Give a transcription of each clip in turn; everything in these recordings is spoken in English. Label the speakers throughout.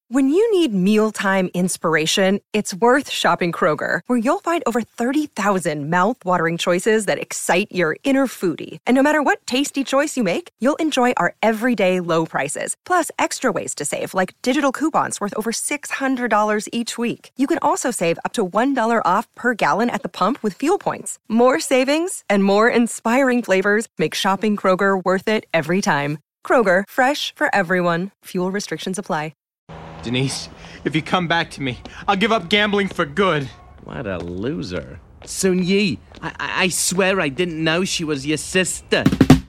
Speaker 1: When you need mealtime inspiration, it's worth shopping Kroger, where you'll find over 30,000 mouth-watering choices that excite your inner foodie. And no matter what tasty choice you make, you'll enjoy our everyday low prices, plus extra ways to save, like digital coupons worth over $600 each week. You can also save up to $1 off per gallon at the pump with fuel points. More savings and more inspiring flavors make shopping Kroger worth it every time. Kroger, fresh for everyone. Fuel restrictions apply.
Speaker 2: Denise, if you come back to me, I'll give up gambling for good.
Speaker 3: What a loser. Sun Yi, I swear I didn't know she was your sister.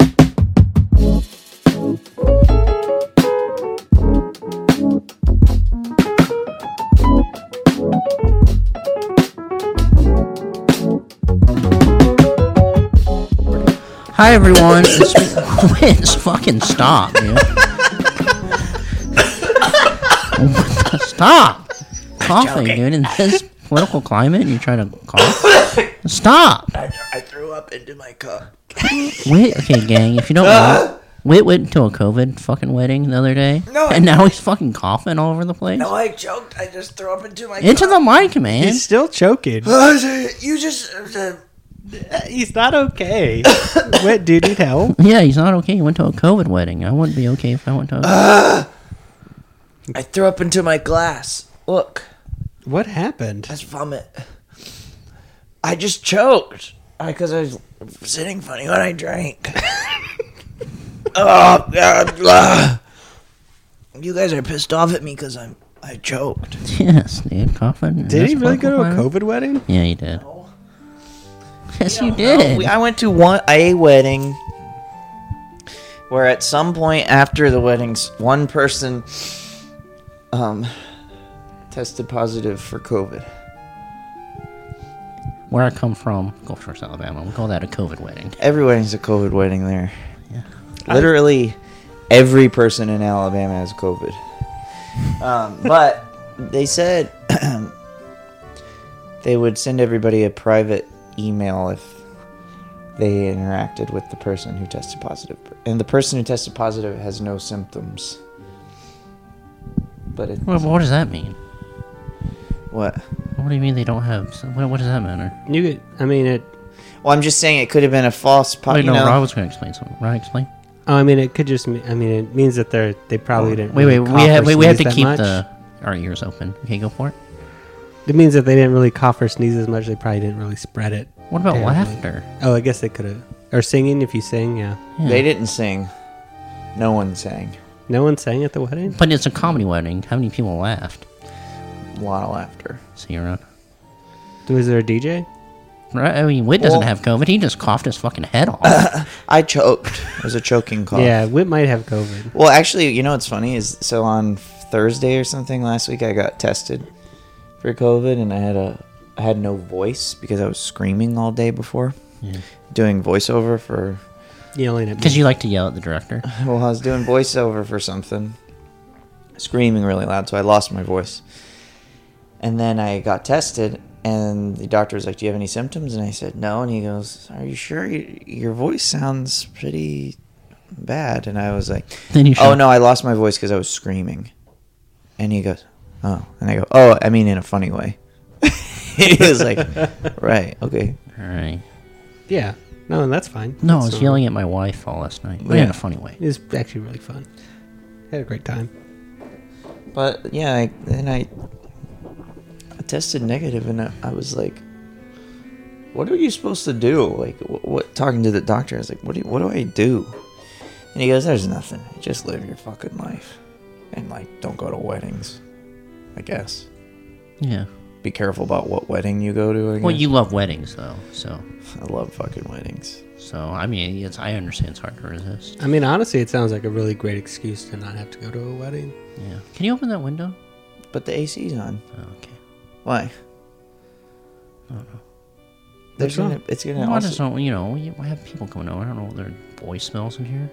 Speaker 4: Hi everyone. It's fucking stop, dude. Stop coughing, dude. In this political climate, you're trying to cough. Stop.
Speaker 5: I threw up into my cup.
Speaker 4: Wait, okay, gang. If you don't know, Whit went to a COVID fucking wedding the other day, and now he's fucking coughing all over the place.
Speaker 5: No, I choked. I just threw up into my
Speaker 4: Into
Speaker 5: cup.
Speaker 4: the mic, man.
Speaker 6: He's still choking.
Speaker 5: You just...
Speaker 6: He's not okay. What, do you need help?
Speaker 4: Yeah, he's not okay. He went to a COVID wedding. I wouldn't be okay if I went to a...
Speaker 5: I threw up into my glass. Look.
Speaker 6: What happened?
Speaker 5: That's vomit. I just choked. Because I was sitting funny when I drank. Oh, God. You guys are pissed off at me because I choked.
Speaker 4: Yes, dude, coughing.
Speaker 6: Did he really go to a COVID wedding?
Speaker 4: Yeah, he did. Yes, you did.
Speaker 5: I went to a wedding where at some point after the weddings, one person tested positive for COVID.
Speaker 4: Where I come from, Gulf Shores, Alabama, we call that a COVID wedding.
Speaker 5: Every wedding's a COVID wedding there.
Speaker 4: Yeah.
Speaker 5: Literally every person in Alabama has COVID. But they said they would send everybody a private email if they interacted with the person who tested positive. And the person who tested positive has no symptoms. But
Speaker 4: what does that mean?
Speaker 5: What?
Speaker 4: What do you mean they don't have... What does that matter?
Speaker 5: Well, I'm just saying it could have been a false...
Speaker 4: Wait, no, Rob was going to explain something. Rob, explain.
Speaker 6: Oh, I mean, it could just mean... I mean, it means that they probably didn't
Speaker 4: we have to keep
Speaker 6: much.
Speaker 4: our ears open. Okay, go for it.
Speaker 6: It means that they didn't really cough or sneeze as much. They probably didn't really spread it.
Speaker 4: What about
Speaker 6: terribly.
Speaker 4: laughter?
Speaker 6: Oh, I guess they could have. Or singing, if you sing, yeah.
Speaker 5: They didn't sing. No one sang.
Speaker 6: No one sang at the wedding?
Speaker 4: But it's a comedy wedding. How many people laughed?
Speaker 5: A lot of laughter.
Speaker 4: See you around.
Speaker 6: Was there a DJ?
Speaker 4: Right, I mean, Whit doesn't have COVID. He just coughed his fucking head off.
Speaker 5: I choked. It was a choking cough.
Speaker 6: Yeah, Whit might have COVID.
Speaker 5: Well, actually, you know what's funny is, so on Thursday or something last week, I got tested for COVID, and I had no voice because I was screaming all day before.
Speaker 4: Yeah.
Speaker 5: Doing voiceover for...
Speaker 6: Yelling at me.
Speaker 4: Because you like to yell at the director.
Speaker 5: Well, I was doing voiceover for something. Screaming really loud, so I lost my voice. And then I got tested, and the doctor was like, do you have any symptoms? And I said, no. And he goes, are you sure? Your voice sounds pretty bad. And I was like, oh, no, I lost my voice because I was screaming. And he goes, oh. And I go, oh, I mean in a funny way. He was like, right, okay.
Speaker 4: All right.
Speaker 6: Yeah. No, and that's fine.
Speaker 4: No, I
Speaker 6: That's
Speaker 4: was yelling at my wife all last night. But in a funny way.
Speaker 6: It was actually really fun. Had a great time.
Speaker 5: But, yeah, I tested negative, and I was like, what are you supposed to do? Like, what? Talking to the doctor, I was like, what do I do? And he goes, there's nothing. Just live your fucking life. And, like, don't go to weddings, I guess.
Speaker 4: Yeah.
Speaker 5: Be careful about what wedding you go to, I guess.
Speaker 4: Well, you love weddings, though, so...
Speaker 5: I love fucking weddings.
Speaker 4: So, I mean, I understand it's hard to resist.
Speaker 6: I mean, honestly, it sounds like a really great excuse to not have to go to a wedding.
Speaker 4: Yeah. Can you open that window?
Speaker 5: But the AC's on.
Speaker 4: Oh, okay.
Speaker 5: Why?
Speaker 4: I don't know.
Speaker 5: It's gonna.
Speaker 4: Well, I just don't. You know, we have people coming over. I don't know what their voice smells in here.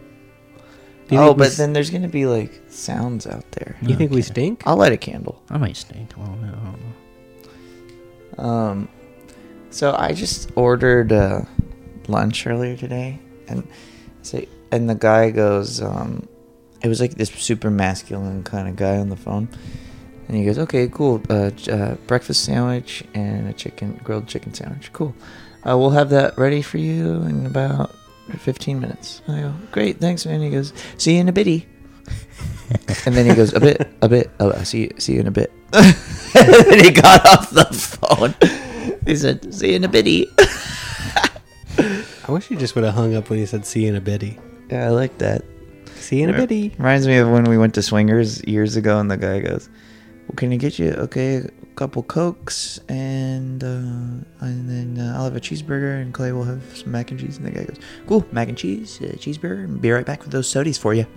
Speaker 5: Oh, but then there's gonna be like sounds out there.
Speaker 6: You think we stink?
Speaker 5: I'll light a candle.
Speaker 4: I might stink. Well, no, I don't know.
Speaker 5: So I just ordered lunch earlier today, and the guy goes, it was like this super masculine kind of guy on the phone. And he goes, okay, cool. Breakfast sandwich and a grilled chicken sandwich. Cool. We'll have that ready for you in about 15 minutes. I go, great, thanks, man. He goes, see you in a bitty. And then he goes, a bit. Oh, see you in a bit. And then he got off the phone. He said, see you in a bitty.
Speaker 6: I wish you just would have hung up when you said see you in a bitty.
Speaker 5: Yeah, I like that.
Speaker 6: See you in a bitty.
Speaker 5: Reminds me of when we went to Swingers years ago, and the guy goes, well, can I get you, a couple Cokes, and then I'll have a cheeseburger, and Clay will have some mac and cheese. And the guy goes, cool, mac and cheese, cheeseburger, and be right back with those sodies for you.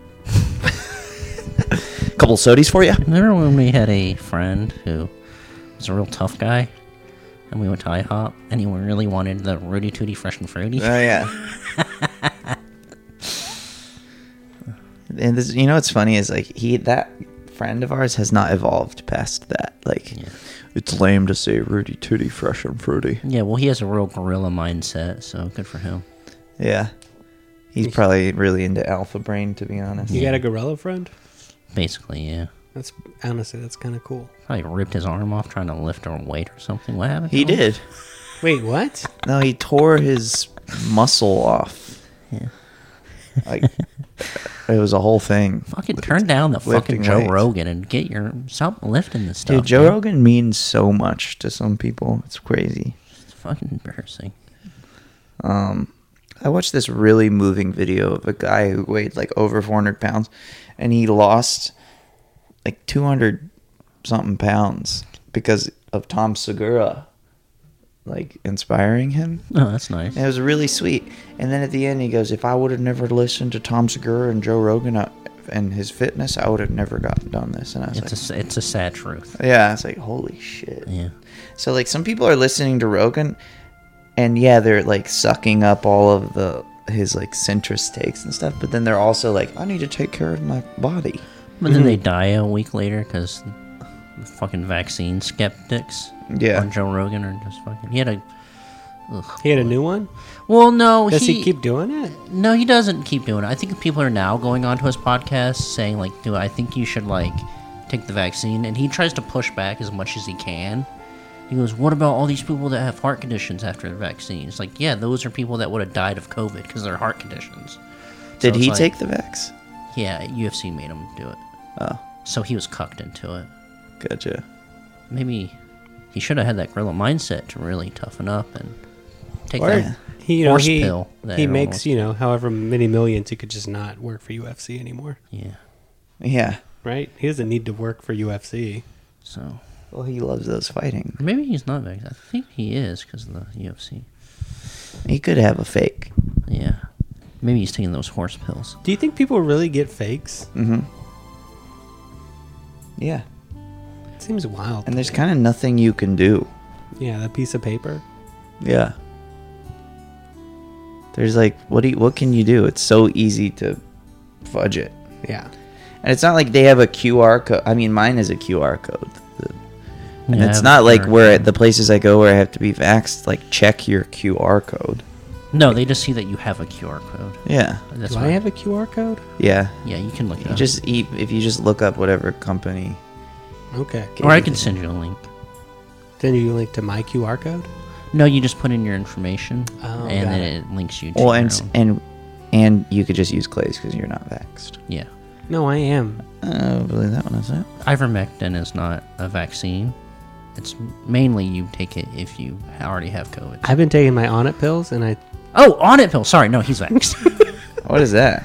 Speaker 5: Couple sodies for you.
Speaker 4: Remember when we had a friend who was a real tough guy, and we went to IHOP, and he really wanted the Rudy Tooty Fresh and Fruity?
Speaker 5: Oh, yeah. And this, what's funny is, like, that friend of ours has not evolved past that. Like, it's lame to say Rudy Tooty Fresh and Fruity.
Speaker 4: Yeah, well, he has a real gorilla mindset, so good for him.
Speaker 5: Yeah. He's probably really into Alpha Brain, to be honest.
Speaker 6: You got a gorilla friend?
Speaker 4: Basically, yeah.
Speaker 6: That's honestly, that's kind of cool.
Speaker 4: Probably ripped his arm off trying to lift a weight or something. What happened?
Speaker 5: He did.
Speaker 6: Wait, what?
Speaker 5: No, he tore his muscle off.
Speaker 4: Yeah.
Speaker 5: Like, it was a whole thing.
Speaker 4: Fucking turn down the fucking Joe
Speaker 5: weights.
Speaker 4: Rogan and stop lifting this stuff.
Speaker 5: Dude, Joe
Speaker 4: man.
Speaker 5: Rogan means so much to some people. It's crazy.
Speaker 4: It's fucking embarrassing.
Speaker 5: I watched this really moving video of a guy who weighed like over 400 pounds, and he lost like 200 something pounds because of Tom Segura, like, inspiring him.
Speaker 4: Oh, that's nice.
Speaker 5: And it was really sweet. And then at the end, he goes, if I would have never listened to Tom Segura and Joe Rogan and his fitness, I would have never done this. And I was
Speaker 4: It's a sad truth.
Speaker 5: yeah, it's like, holy shit.
Speaker 4: Yeah.
Speaker 5: So, like, some people are listening to Rogan, and yeah, they're like sucking up all of his like centrist takes and stuff, but then they're also like, I need to take care of my body.
Speaker 4: But then they die a week later because the fucking vaccine skeptics on Joe Rogan are just fucking... He had a
Speaker 6: new one?
Speaker 4: Well, no.
Speaker 6: Does he keep doing it?
Speaker 4: No, he doesn't keep doing it. I think people are now going onto his podcast saying, like, dude, I think you should, like, take the vaccine. And he tries to push back as much as he can. He goes, what about all these people that have heart conditions after the vaccine? It's like, yeah, those are people that would have died of COVID because of their heart conditions.
Speaker 5: Did he take the vax?
Speaker 4: Yeah, UFC made him do it.
Speaker 5: Oh.
Speaker 4: So he was cucked into it.
Speaker 5: Gotcha.
Speaker 4: Maybe he should have had that gorilla mindset to really toughen up and take
Speaker 6: Or
Speaker 4: that
Speaker 6: he
Speaker 4: pill. that
Speaker 6: he
Speaker 4: everyone
Speaker 6: makes,
Speaker 4: wants.
Speaker 6: however many millions, he could just not work for UFC anymore.
Speaker 4: Yeah.
Speaker 5: Yeah.
Speaker 6: Right? He doesn't need to work for UFC.
Speaker 4: So.
Speaker 5: Well, he loves those fighting.
Speaker 4: Or maybe he's not vaccinated. I think he is because of the UFC.
Speaker 5: He could have a fake.
Speaker 4: Yeah. Maybe he's taking those horse pills.
Speaker 6: Do you think people really get fakes?
Speaker 5: Mm-hmm. Yeah.
Speaker 6: It seems wild.
Speaker 5: And there's kind of nothing you can do.
Speaker 6: Yeah, that piece of paper.
Speaker 5: Yeah. There's like, what can you do? It's so easy to fudge it.
Speaker 6: Yeah.
Speaker 5: And it's not like they have a QR code. I mean, mine is a QR code. And
Speaker 4: Yeah,
Speaker 5: it's
Speaker 4: I
Speaker 5: not
Speaker 4: have a
Speaker 5: like
Speaker 4: QR
Speaker 5: where
Speaker 4: code.
Speaker 5: the places I go where I have to be vaxxed, like, check your QR code.
Speaker 4: No, they just see that you have a QR code.
Speaker 5: Yeah.
Speaker 4: That's
Speaker 6: Do
Speaker 4: why.
Speaker 6: I have a QR code?
Speaker 5: Yeah.
Speaker 4: Yeah, you can look it
Speaker 5: You
Speaker 4: up.
Speaker 5: if you just look up whatever company.
Speaker 6: Okay.
Speaker 4: Or I can send you a link.
Speaker 6: Then you link to my QR code?
Speaker 4: No, you just put in your information,
Speaker 6: Oh,
Speaker 4: and
Speaker 6: got
Speaker 4: then
Speaker 6: it.
Speaker 4: it links you to
Speaker 5: Well,
Speaker 4: your own.
Speaker 5: and you could just use Clay's because you're not vaxxed.
Speaker 4: Yeah.
Speaker 6: No, I am.
Speaker 5: I believe that one is it.
Speaker 4: Ivermectin is not a vaccine. It's mainly you take it if you already have COVID.
Speaker 6: I've been taking my On It pills, and I...
Speaker 4: Oh, on it pill. Sorry, no, he's vaxxed.
Speaker 5: What is that?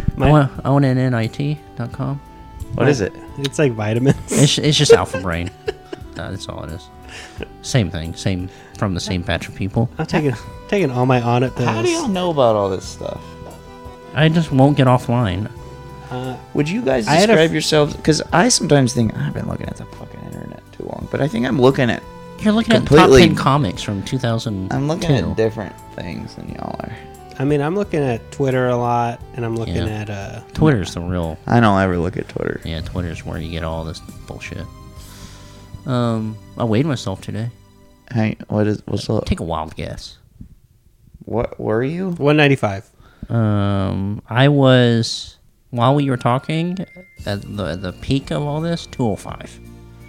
Speaker 4: ONNIT.com.
Speaker 5: What is it?
Speaker 6: It's like vitamins.
Speaker 4: It's just Alpha Brain. That's all it is. Same thing. From the same batch of people.
Speaker 6: I'm taking all my On It pills.
Speaker 5: How do y'all know about all this stuff?
Speaker 4: I just won't get offline.
Speaker 5: Would you guys
Speaker 6: I had a
Speaker 5: describe
Speaker 6: f-
Speaker 5: yourselves? Because I sometimes think I've been looking at the fucking internet too long, but I think I'm looking at
Speaker 4: You're looking at top
Speaker 5: Completely-
Speaker 4: 10 comics from 2002.
Speaker 5: I'm looking at different things than y'all are.
Speaker 6: I mean, I'm looking at Twitter a lot, and I'm looking
Speaker 4: Yeah.
Speaker 6: at...
Speaker 4: Twitter's the real...
Speaker 5: I don't ever look at Twitter.
Speaker 4: Yeah, Twitter's where you get all this bullshit. I weighed myself today.
Speaker 5: Hey, what's up?
Speaker 4: Take a wild guess.
Speaker 5: What were you?
Speaker 6: 195.
Speaker 4: I was while we were talking, at the peak of all this, 205.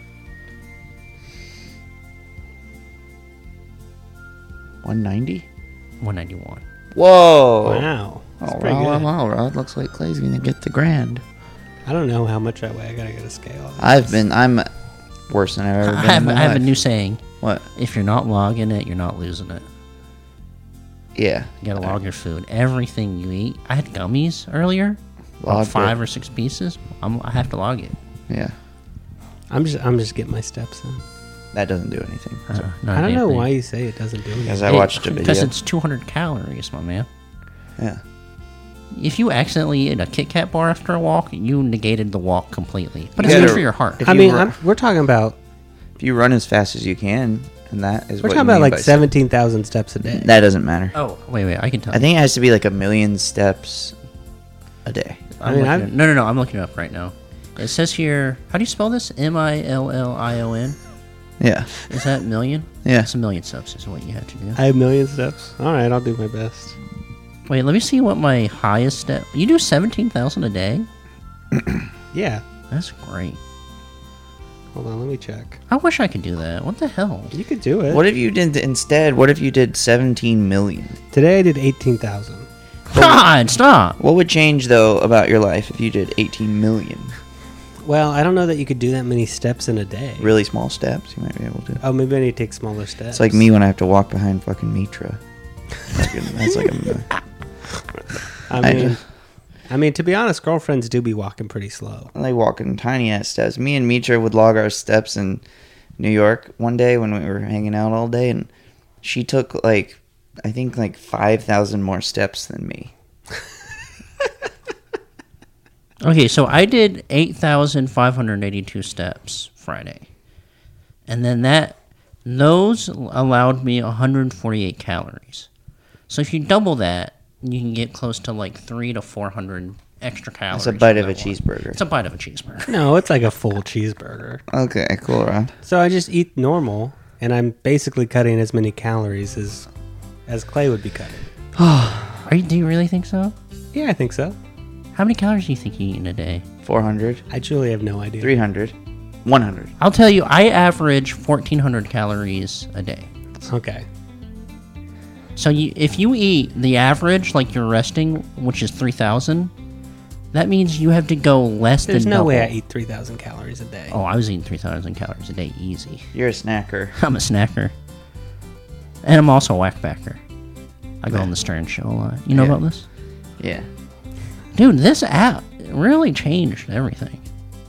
Speaker 5: $190.
Speaker 4: 191.
Speaker 5: Whoa!
Speaker 6: Wow. That's
Speaker 5: Oh
Speaker 6: pretty good.
Speaker 5: wow! Rod looks like Clay's gonna get the grand.
Speaker 6: I don't know how much I weigh. I gotta get a scale.
Speaker 5: I'm worse than I've ever been.
Speaker 4: I
Speaker 5: in my
Speaker 4: have a
Speaker 5: life.
Speaker 4: new saying.
Speaker 5: What?
Speaker 4: If you're not logging it, you're not losing it.
Speaker 5: Yeah.
Speaker 4: You gotta log your food. Everything you eat. I had gummies earlier.
Speaker 5: Logged
Speaker 4: About 5
Speaker 5: it.
Speaker 4: or 6 pieces. I have to log it.
Speaker 5: Yeah.
Speaker 6: I'm just getting my steps in.
Speaker 5: That doesn't do anything.
Speaker 6: I don't know why you say it doesn't do
Speaker 5: Because
Speaker 6: anything.
Speaker 5: I watched a
Speaker 4: Because
Speaker 5: video.
Speaker 4: it's 200 calories, my man.
Speaker 5: Yeah.
Speaker 4: If you accidentally eat a Kit Kat bar after a walk, you negated the walk completely. But
Speaker 5: You
Speaker 4: it's good
Speaker 5: gotta-
Speaker 4: for your heart.
Speaker 5: if
Speaker 6: I
Speaker 5: you
Speaker 6: mean,
Speaker 5: ru-
Speaker 6: we're talking about
Speaker 5: If you run as fast as you can, and that is
Speaker 6: we're
Speaker 5: what
Speaker 6: talking
Speaker 5: you
Speaker 6: about
Speaker 5: mean
Speaker 6: like
Speaker 5: by
Speaker 6: 17,000 steps a day.
Speaker 5: That doesn't matter.
Speaker 4: Oh, wait, I can tell.
Speaker 5: I think it has to be like 1,000,000 steps a day.
Speaker 4: No, I'm looking it up right now. It says here, how do you spell this? Million?
Speaker 5: Yeah.
Speaker 4: Is that million?
Speaker 5: Yeah.
Speaker 4: It's a million steps is what you have to do.
Speaker 6: I have 1,000,000 steps. All right, I'll do my best.
Speaker 4: Wait, let me see what my highest step... You do 17,000 a day?
Speaker 6: Yeah.
Speaker 4: That's great.
Speaker 6: Hold on, let me check.
Speaker 4: I wish I could do that. What the hell?
Speaker 6: You could do it.
Speaker 5: What if you did instead? What if you did 17 million?
Speaker 6: Today I did 18,000.
Speaker 4: God, stop!
Speaker 5: What would change though about your life if you did 18 million?
Speaker 6: Well, I don't know that you could do that many steps in a day.
Speaker 5: Really small steps, you might be able to.
Speaker 6: Oh, maybe I need to take smaller steps.
Speaker 5: It's like me when I have to walk behind fucking Mitra. That's like a.
Speaker 6: I mean, to be honest, girlfriends do be walking pretty slow.
Speaker 5: I like walking tiny ass steps. Me and Mitra would log our steps in New York one day when we were hanging out all day, and she took I think 5,000 more steps than me.
Speaker 4: Okay, so I did 8,582 steps Friday. And then those allowed me 148 calories. So if you double that, you can get close to 300 to 400 extra calories.
Speaker 5: It's a bite
Speaker 4: from
Speaker 5: of a
Speaker 4: that one.
Speaker 5: cheeseburger.
Speaker 4: It's a bite of a cheeseburger.
Speaker 6: No, it's like a full cheeseburger.
Speaker 5: Okay, cool, Ron.
Speaker 6: So I just eat normal, and I'm basically cutting as many calories as Clay would be cutting.
Speaker 4: Do you really think so?
Speaker 6: Yeah, I think so.
Speaker 4: How many calories do you think you eat in a day?
Speaker 5: 400,
Speaker 6: I truly have no idea.
Speaker 5: 300, 100.
Speaker 4: I'll tell you, I average 1,400 calories a day.
Speaker 6: Okay.
Speaker 4: So if you eat the average, like you're resting, which is 3,000, that means you have to go less
Speaker 6: There's
Speaker 4: than
Speaker 6: no
Speaker 4: double.
Speaker 6: way I eat 3,000 calories a day.
Speaker 4: Oh, I was eating 3,000 calories a day easy.
Speaker 5: You're a snacker.
Speaker 4: I'm a snacker. And I'm also a whackbacker. I go on the Stern Show a lot. You know
Speaker 5: Yeah.
Speaker 4: about this?
Speaker 5: Yeah.
Speaker 4: Dude, this app really changed everything.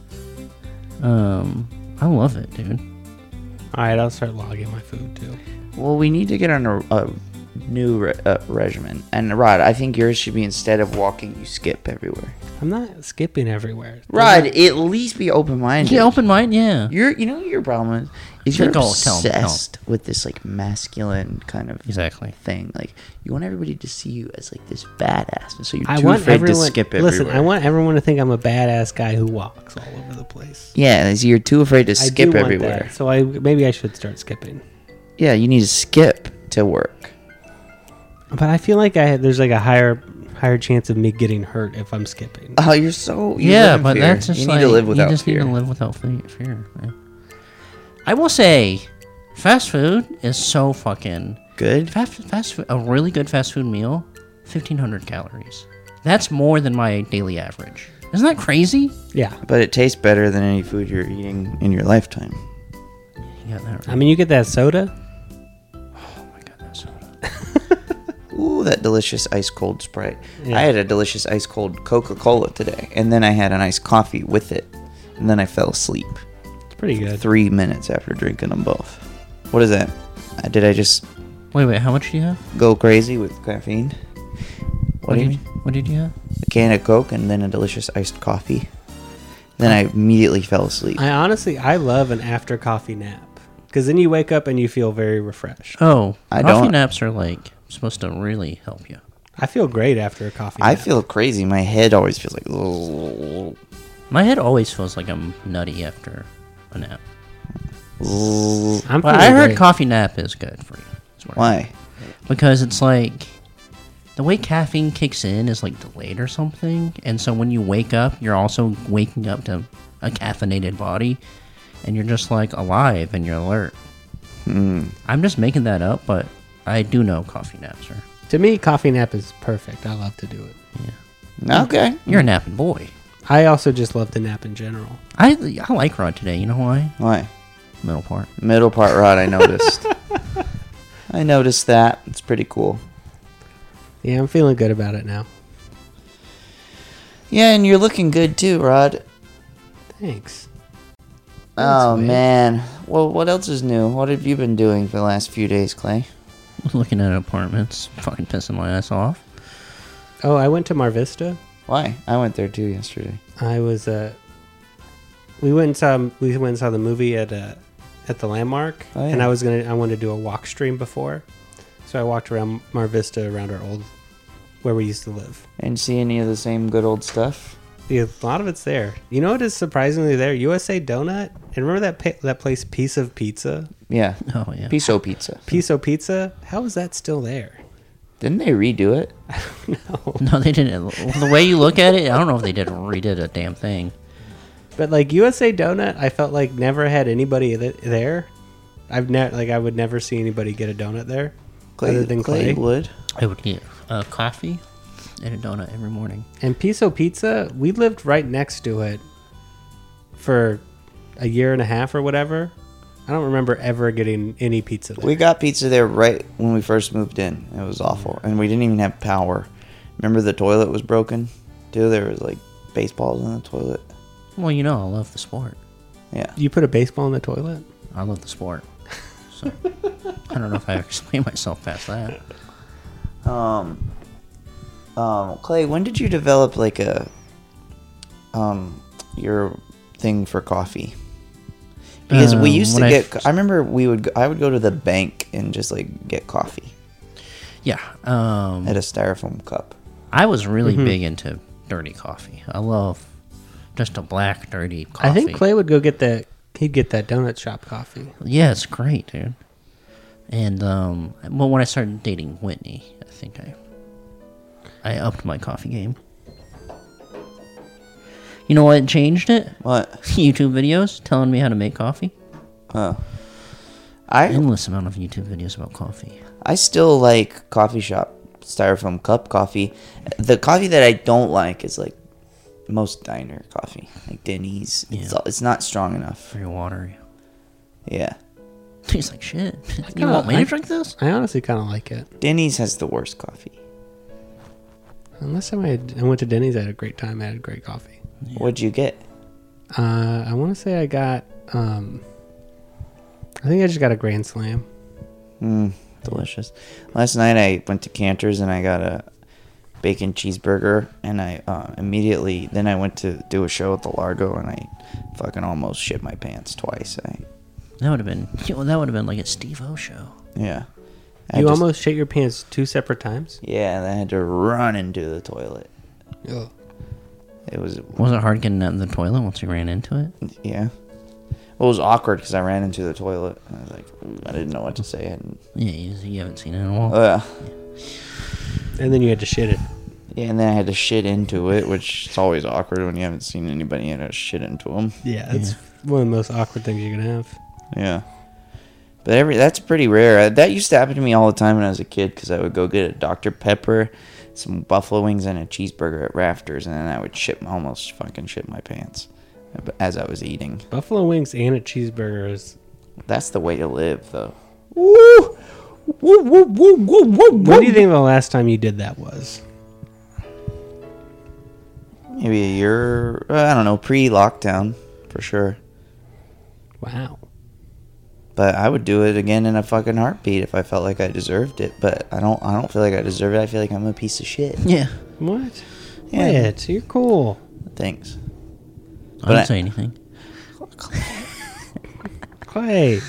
Speaker 4: I love it, dude.
Speaker 6: All right, I'll start logging my food too.
Speaker 5: Well, we need to get on a new regimen. And Rod, I think yours should be instead of walking, you skip everywhere.
Speaker 6: I'm not skipping everywhere.
Speaker 5: Rod, at least be open-minded.
Speaker 4: Yeah, open mind, yeah.
Speaker 5: You know what your problem is
Speaker 4: Yeah,
Speaker 5: you're
Speaker 4: go, tell 'em,
Speaker 5: obsessed with this masculine kind of
Speaker 4: Exactly.
Speaker 5: thing. You want everybody to see you as this badass, and so you're
Speaker 6: I
Speaker 5: too
Speaker 6: want
Speaker 5: afraid
Speaker 6: everyone.
Speaker 5: to skip everywhere.
Speaker 6: Listen, I want everyone to think I'm a badass guy who walks all over the place.
Speaker 5: Yeah, you're too afraid to
Speaker 6: I
Speaker 5: skip
Speaker 6: do want
Speaker 5: everywhere.
Speaker 6: that, so maybe I should start skipping.
Speaker 5: Yeah, you need to skip to work.
Speaker 6: But I feel like there's a higher chance of me getting hurt if I'm skipping.
Speaker 5: Oh, you
Speaker 4: Yeah,
Speaker 5: live in
Speaker 4: but
Speaker 5: fear.
Speaker 4: that's just
Speaker 5: you need to live without
Speaker 4: you just
Speaker 5: fear.
Speaker 4: need to live without fear. Man. I will say, fast food is so fucking
Speaker 5: Good.
Speaker 4: fast food. A really good fast food meal, 1,500 calories. That's more than my daily average. Isn't that crazy?
Speaker 6: Yeah,
Speaker 5: But it tastes better than any food you're eating in your lifetime.
Speaker 4: You got that right.
Speaker 6: I mean, you get that soda.
Speaker 4: Oh my god, that's soda.
Speaker 5: Ooh, that delicious ice cold Sprite.
Speaker 6: Yeah.
Speaker 5: I had a delicious ice cold Coca-Cola today, and then I had an iced coffee with it, and then I fell asleep
Speaker 6: It's pretty good.
Speaker 5: 3 minutes after drinking them both. What is that? Did I just
Speaker 4: Wait, how much do you have?
Speaker 5: go crazy with caffeine? What do you mean?
Speaker 4: What did you have?
Speaker 5: A can of Coke and then a delicious iced coffee. Then I immediately fell asleep.
Speaker 6: I love an after coffee nap because then you wake up and you feel very refreshed.
Speaker 4: Oh,
Speaker 5: I
Speaker 4: coffee
Speaker 5: don't-
Speaker 4: naps are supposed to really help you.
Speaker 6: I feel great after a coffee.
Speaker 5: I
Speaker 6: nap.
Speaker 5: feel crazy. My head always feels like. "Ugh,
Speaker 4: My head always feels like I'm nutty after a nap.
Speaker 5: ugh."
Speaker 6: I'm
Speaker 4: But
Speaker 6: feeling
Speaker 4: I heard
Speaker 6: great.
Speaker 4: coffee nap is good for you. That's what I heard.
Speaker 5: Why?
Speaker 4: Because it's like the way caffeine kicks in is like delayed or something, and so when you wake up, you're also waking up to a caffeinated body, and you're just like alive and you're alert. I'm just making that up, but I do know coffee naps are.
Speaker 6: To me, coffee nap is perfect. I love to do it.
Speaker 5: Okay.
Speaker 4: You're a napping boy.
Speaker 6: I also just love to nap in general.
Speaker 4: I like Rod today. You know why?
Speaker 5: Why?
Speaker 4: Middle part.
Speaker 5: Middle part rod, I noticed. I noticed that. It's pretty cool.
Speaker 6: Yeah, I'm feeling good about it now.
Speaker 5: Yeah, and you're looking good too, Rod.
Speaker 6: Thanks.
Speaker 5: Oh,
Speaker 6: sweet.
Speaker 5: man. Well, what else is new? What have you been doing for the last few days, Clay?
Speaker 4: Looking at apartments, fucking pissing my ass off.
Speaker 6: Oh, I went to Mar Vista.
Speaker 5: Why? I went there too yesterday.
Speaker 6: I was we went and saw the movie at the Landmark,
Speaker 5: Oh, yeah.
Speaker 6: and I wanted to do a walk stream before, so I walked around Mar Vista around our old where we used to live.
Speaker 5: And see any of the same good old stuff?
Speaker 6: Yeah, a lot of it's there. You know what is surprisingly there? USA Donut. And remember that place, Piece of Pizza?
Speaker 5: Yeah.
Speaker 4: Oh yeah.
Speaker 5: Piso Pizza.
Speaker 6: Piece of Pizza? How is that still there?
Speaker 5: Didn't they redo it?
Speaker 6: No.
Speaker 4: No, they didn't. The way you look at it, I don't know if they redid a damn thing.
Speaker 6: But like USA Donut, I felt like never had anybody there. I would never see anybody get a donut there, other than Clay.
Speaker 5: would.
Speaker 4: I would get coffee and a donut every morning.
Speaker 6: And Piso Pizza, we lived right next to it for a year and a half or whatever. I don't remember ever getting any pizza there.
Speaker 5: We got pizza there right when we first moved in. It was awful. And we didn't even have power. Remember the toilet was broken? Dude, there was like baseballs in the toilet.
Speaker 4: Well, you know, I love the sport.
Speaker 5: Yeah.
Speaker 6: You put a baseball in the toilet?
Speaker 4: I love the sport. So I don't know if I explain myself past that.
Speaker 5: Clay, when did you develop like your thing for coffee? Because we used to get. I remember I would go to the bank and just like get coffee
Speaker 4: Yeah.
Speaker 5: at a styrofoam cup.
Speaker 4: I was really big into dirty coffee. I love just a black dirty coffee.
Speaker 6: I think Clay would go get that. He'd get that donut shop coffee.
Speaker 4: Yeah, it's great, dude. And well, when I started dating Whitney, I think I upped my coffee game. You know what changed it?
Speaker 5: What?
Speaker 4: YouTube videos telling me how to make coffee.
Speaker 5: Oh.
Speaker 4: Endless amount of YouTube videos about coffee.
Speaker 5: I still like coffee shop styrofoam cup coffee. The coffee that I don't like is like most diner coffee, like Denny's.
Speaker 4: Yeah.
Speaker 5: It's not strong enough.
Speaker 4: Very watery.
Speaker 5: Yeah.
Speaker 4: Tastes like shit. You want me to drink this?
Speaker 6: I honestly kind of like it.
Speaker 5: Denny's has the worst coffee.
Speaker 6: Unless I went to Denny's, I had a great time. I had great coffee.
Speaker 4: Yeah.
Speaker 5: What'd you get?
Speaker 6: I want to say I got. I think I just got a Grand Slam.
Speaker 5: Delicious. Last night I went to Cantor's and I got a bacon cheeseburger, and I immediately then I went to do a show at the Largo and I fucking almost shit my pants twice.
Speaker 4: That would have been like a Steve-O show.
Speaker 5: Yeah.
Speaker 6: You almost shit your pants 2 separate times?
Speaker 5: Yeah, and I had to run into the toilet.
Speaker 6: Ugh.
Speaker 5: It was.
Speaker 4: Was it hard getting out of the toilet once you ran into it?
Speaker 5: Yeah. Well, it was awkward because I ran into the toilet. And I was like, I didn't know what to say.
Speaker 4: Yeah, you haven't seen it in a while.
Speaker 6: And then you had to shit it.
Speaker 5: Yeah, and then I had to shit into it, which is always awkward when you haven't seen anybody had to shit into them.
Speaker 6: Yeah, it's one of the most awkward things you can have.
Speaker 5: Yeah. But that's pretty rare. That used to happen to me all the time when I was a kid because I would go get a Dr. Pepper, some buffalo wings, and a cheeseburger at Rafters, and then I would almost fucking shit my pants as I was eating.
Speaker 6: Buffalo wings and a cheeseburger is...
Speaker 5: That's the way to live, though. Woo! Woo, woo, woo, woo, woo,
Speaker 6: When do you think the last time you did that was?
Speaker 5: Maybe a year, I don't know, pre-lockdown, for sure.
Speaker 6: Wow.
Speaker 5: But I would do it again in a fucking heartbeat if I felt like I deserved it. But I don't feel like I deserve it. I feel like I'm a piece of shit.
Speaker 4: Yeah.
Speaker 6: What?
Speaker 5: Yeah.
Speaker 6: What? You're cool.
Speaker 5: Thanks.
Speaker 4: I didn't say anything.
Speaker 6: Clay.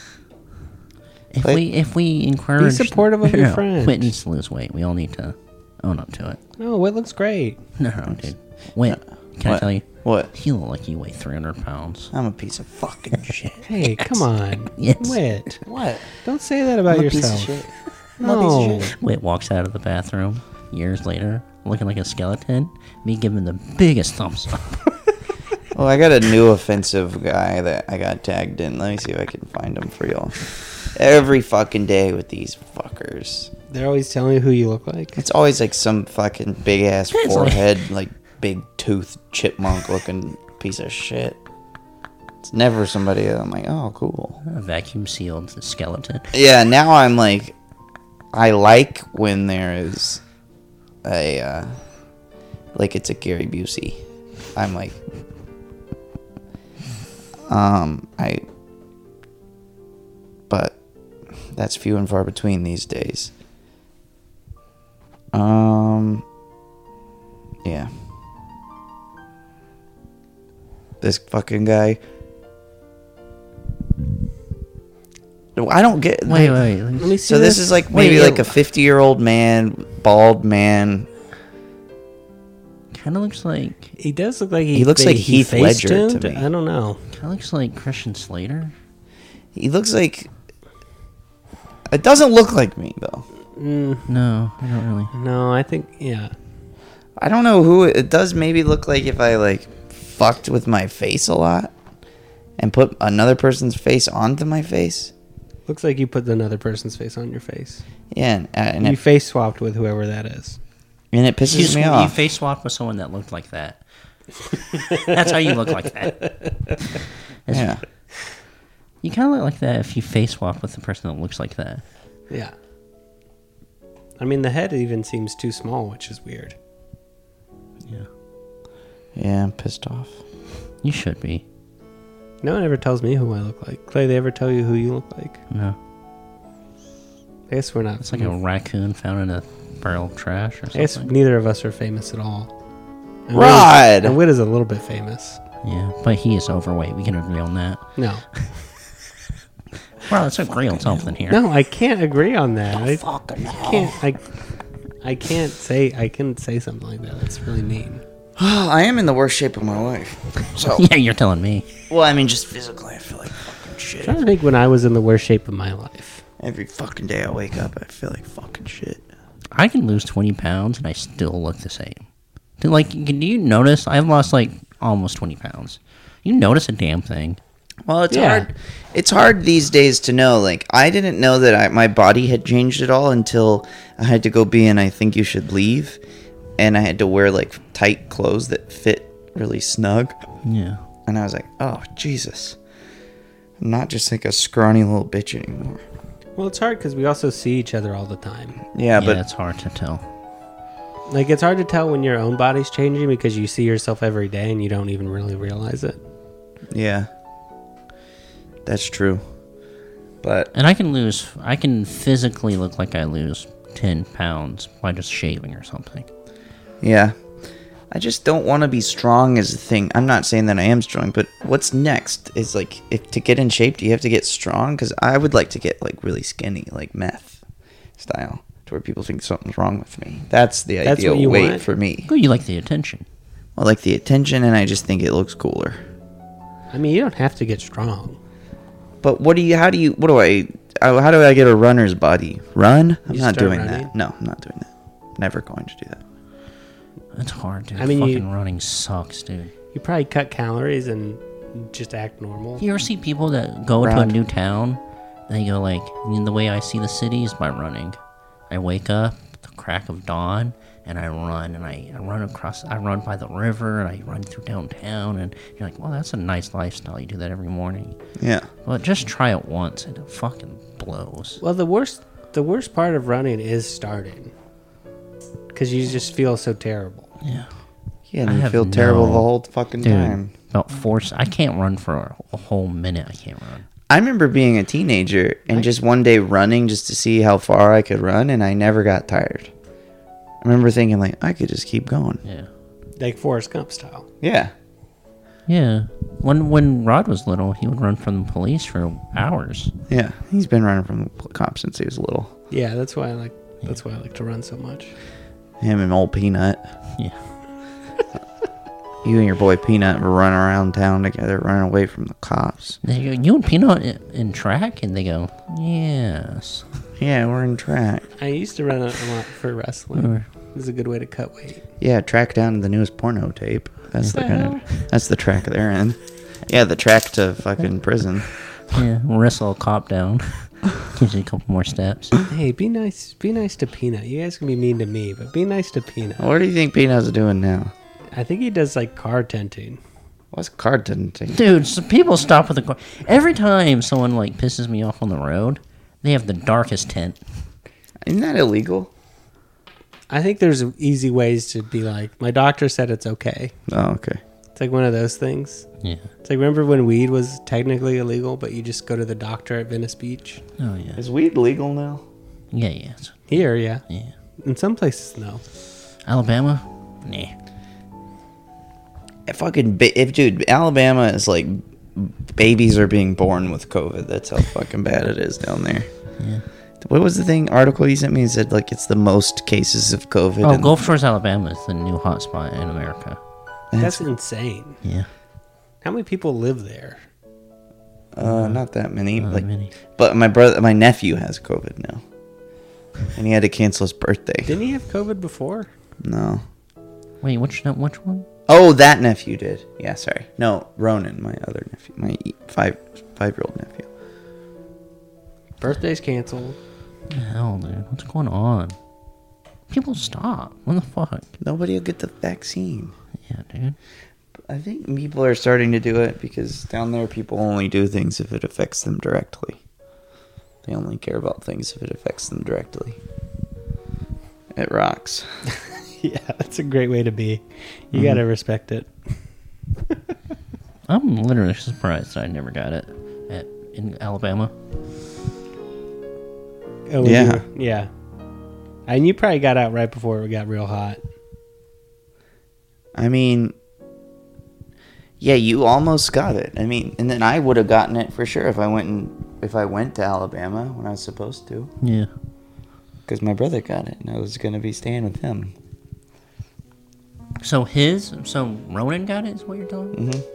Speaker 4: If we encourage...
Speaker 6: Be supportive of your friend.
Speaker 4: Whit needs to lose weight. We all need to own up to it.
Speaker 6: No, Whit looks great.
Speaker 4: No, dude. Whit, can I tell you?
Speaker 5: What?
Speaker 4: You look like you weigh 300 pounds.
Speaker 5: I'm a piece of fucking shit.
Speaker 6: Hey, come on.
Speaker 4: Yes.
Speaker 6: Whit.
Speaker 5: What?
Speaker 6: Don't say that about
Speaker 5: I'm a
Speaker 6: yourself.
Speaker 5: piece of shit. I'm
Speaker 6: No.
Speaker 5: a piece of shit.
Speaker 4: Whit walks out of the bathroom. years later, looking like a skeleton, me giving the biggest thumbs up.
Speaker 5: Well, I got a new offensive guy that I got tagged in. Let me see if I can find him for y'all. Every fucking day with these fuckers.
Speaker 6: They're always telling you who you look like.
Speaker 5: It's always like some fucking big ass
Speaker 4: It's like-
Speaker 5: forehead, like big tooth chipmunk looking piece of shit. It's never somebody that I'm like, oh, cool.
Speaker 4: A vacuum sealed skeleton.
Speaker 5: Yeah, now I'm like, I like when there is a, like it's a Gary Busey. I'm like, but that's few and far between these days. Yeah. This fucking guy. I don't get.
Speaker 4: Wait.
Speaker 6: Let me see.
Speaker 5: So this is like maybe like a 50-year-old man, bald man.
Speaker 4: Kind of looks like.
Speaker 6: He does look like
Speaker 5: He looks like Heath Ledger to
Speaker 6: face-tuned?
Speaker 5: me.
Speaker 6: I don't know.
Speaker 4: Kind of looks like Christian Slater.
Speaker 5: He looks like. It doesn't look like me though.
Speaker 4: No, I don't really.
Speaker 6: No, I think yeah.
Speaker 5: I don't know who it does. Maybe look like if I like fucked with my face a lot and put another person's face onto my face.
Speaker 6: Looks like you put another person's face on your face.
Speaker 5: Yeah, and
Speaker 6: You
Speaker 5: it,
Speaker 6: face swapped with whoever that is.
Speaker 5: and it pisses me
Speaker 4: You
Speaker 5: off.
Speaker 4: face swapped with someone that looked like that. That's how you look like that.
Speaker 5: Yeah.
Speaker 4: You kind of look like that if you face swap with the person that looks like that.
Speaker 6: Yeah. I mean, the head even seems too small, which is weird.
Speaker 4: Yeah.
Speaker 5: Yeah, I'm pissed off.
Speaker 4: You should be.
Speaker 6: No one ever tells me who I look like. Clay, they ever tell you who you look like?
Speaker 4: No.
Speaker 6: I guess we're not.
Speaker 4: It's like a raccoon found in a barrel of trash or
Speaker 6: I guess
Speaker 4: something.
Speaker 6: neither of us are famous at all. And
Speaker 5: Rod!
Speaker 6: Whit is a little bit famous.
Speaker 4: Yeah, but he is overweight. We can agree on that.
Speaker 6: No.
Speaker 4: Well, let's agree on something here.
Speaker 6: No, I can't agree on that. I
Speaker 4: Fucking
Speaker 6: can't. I can't say something like that. That's really mean.
Speaker 5: I am in the worst shape of my life. So,
Speaker 4: Yeah, you're telling me.
Speaker 5: well, I mean, just physically, I feel like fucking shit.
Speaker 6: I'm trying to think when I was in the worst shape of my life.
Speaker 5: Every fucking day I wake up, I feel like fucking shit.
Speaker 4: I can lose 20 pounds and I still look the same. Do you notice? I've lost like almost 20 pounds. You notice a damn thing.
Speaker 5: Well, it's
Speaker 6: Yeah.
Speaker 5: hard. It's hard these days to know. Like, I didn't know that my body had changed at all until I had to go be in I Think You Should Leave, and I had to wear like tight clothes that fit really snug.
Speaker 4: Yeah.
Speaker 5: And I was like, oh Jesus, I'm not just like a scrawny little bitch anymore.
Speaker 6: Well, it's hard because we also see each other all the time.
Speaker 5: Yeah,
Speaker 4: Yeah,
Speaker 5: but
Speaker 4: it's hard to tell.
Speaker 6: Like, it's hard to tell when your own body's changing because you see yourself every day and you don't even really realize it.
Speaker 5: yeah, that's true. But
Speaker 4: And I can physically look like I lose 10 pounds by just shaving or something.
Speaker 5: yeah, I just don't want to be strong as a thing. I'm not saying that I am strong, but what's next is like, if to get in shape, do you have to get strong? Because I would like to get like really skinny, like meth style, to where people think something's wrong with me. That's the
Speaker 6: That's
Speaker 5: ideal
Speaker 6: what you
Speaker 5: weight
Speaker 6: want?
Speaker 5: for me.
Speaker 4: Oh, you like the attention.
Speaker 5: I like the attention, and I just think it looks cooler.
Speaker 6: I mean, you don't have to get strong.
Speaker 5: But how do I get a runner's body? Run? I'm
Speaker 6: You
Speaker 5: not
Speaker 6: start
Speaker 5: doing
Speaker 6: running?
Speaker 5: that. No, I'm not doing that. Never going to do that.
Speaker 4: It's hard, dude.
Speaker 6: I mean,
Speaker 4: fucking running sucks, dude.
Speaker 6: You probably cut calories and just act normal.
Speaker 4: You ever see people that go into a
Speaker 5: Rod.
Speaker 4: new town and they go like, the way I see the city is by running. I wake up, the crack of dawn, and I run, and I run by the river, and I run through downtown, and you're like, well, that's a nice lifestyle. You do that every morning.
Speaker 5: Yeah.
Speaker 4: Well, just try it once, and it fucking blows.
Speaker 6: Well, the worst part of running is starting. Because you just feel so terrible.
Speaker 4: Yeah.
Speaker 5: Yeah, and
Speaker 4: I
Speaker 5: you
Speaker 4: have
Speaker 5: feel terrible
Speaker 4: no-
Speaker 5: the whole fucking time.
Speaker 4: Dude, I can't run for a whole minute. I can't run.
Speaker 5: I remember being a teenager and just one day running just to see how far I could run, and I never got tired. I remember thinking, like, I could just keep going.
Speaker 4: Yeah.
Speaker 6: Like Forrest Gump style.
Speaker 5: Yeah.
Speaker 4: Yeah. When Rod was little, he would run from the police for hours.
Speaker 5: Yeah. He's been running from the cops since he was little.
Speaker 6: Yeah, that's why I like to run so much.
Speaker 5: Him and old Peanut.
Speaker 4: Yeah.
Speaker 5: You and your boy Peanut were running around town together, running away from the cops.
Speaker 4: They go, you and Peanut in track? And they go, yes.
Speaker 5: Yeah, we're in track.
Speaker 6: I used to run a lot for wrestling. is a good way to cut weight.
Speaker 5: Yeah, track down the newest porno tape. That's that's the track they're in. Yeah, the track to fucking prison.
Speaker 4: Yeah, wrestle a cop down. Gives you a couple more steps.
Speaker 6: Hey, be nice. Be nice to Peanut. You guys can be mean to me, but be nice to Peanut.
Speaker 5: What do you think Peanut's doing now?
Speaker 6: I think he does like car tenting.
Speaker 5: What's card tinting?
Speaker 4: Dude, so people stop with the car. Every time someone like pisses me off on the road, they have the darkest tent.
Speaker 5: Isn't that illegal?
Speaker 6: I think there's easy ways to be like, my doctor said it's okay.
Speaker 5: Oh, okay.
Speaker 6: It's like one of those things.
Speaker 4: Yeah.
Speaker 6: It's like, remember when weed was technically illegal, but you just go to the doctor at Venice Beach?
Speaker 4: Oh yeah.
Speaker 5: Is weed legal now?
Speaker 4: Yeah, yeah.
Speaker 6: Here, yeah.
Speaker 4: Yeah.
Speaker 6: In some places, no.
Speaker 4: Alabama? Nah.
Speaker 5: Dude, Alabama is like babies are being born with COVID. That's how fucking bad it is down there.
Speaker 4: Yeah.
Speaker 5: What was the article you sent me? It said like it's the most cases of COVID.
Speaker 4: Oh, Gulf Shores, Alabama is the new hotspot in America.
Speaker 6: That's insane.
Speaker 4: Yeah.
Speaker 6: How many people live there?
Speaker 5: Not that many.
Speaker 4: Not many.
Speaker 5: But my nephew has COVID now, and he had to cancel his birthday.
Speaker 6: Didn't he have COVID before?
Speaker 5: No.
Speaker 4: Wait, which one?
Speaker 5: Oh, that nephew did. Yeah, sorry. No, Ronan, my other nephew, my five-year-old nephew.
Speaker 6: Birthday's canceled.
Speaker 4: What the hell, dude? What's going on? People stop. What the fuck?
Speaker 5: Nobody will get the vaccine.
Speaker 4: Yeah, dude.
Speaker 5: I think people are starting to do it because down there people only do things if it affects them directly. They only care about things if it affects them directly. It rocks.
Speaker 6: Yeah, that's a great way to be. You gotta respect it.
Speaker 4: I'm literally surprised I never got it in Alabama.
Speaker 6: Oh,
Speaker 5: Yeah.
Speaker 6: Yeah. And you probably got out right before it got real hot.
Speaker 5: I mean, yeah, you almost got it. I mean, and then I would have gotten it for sure if I went to Alabama when I was supposed to,
Speaker 4: Yeah.
Speaker 5: because my brother got it and I was gonna be staying with him.
Speaker 4: So Ronan got it is what you're telling me?
Speaker 5: Mm-hmm.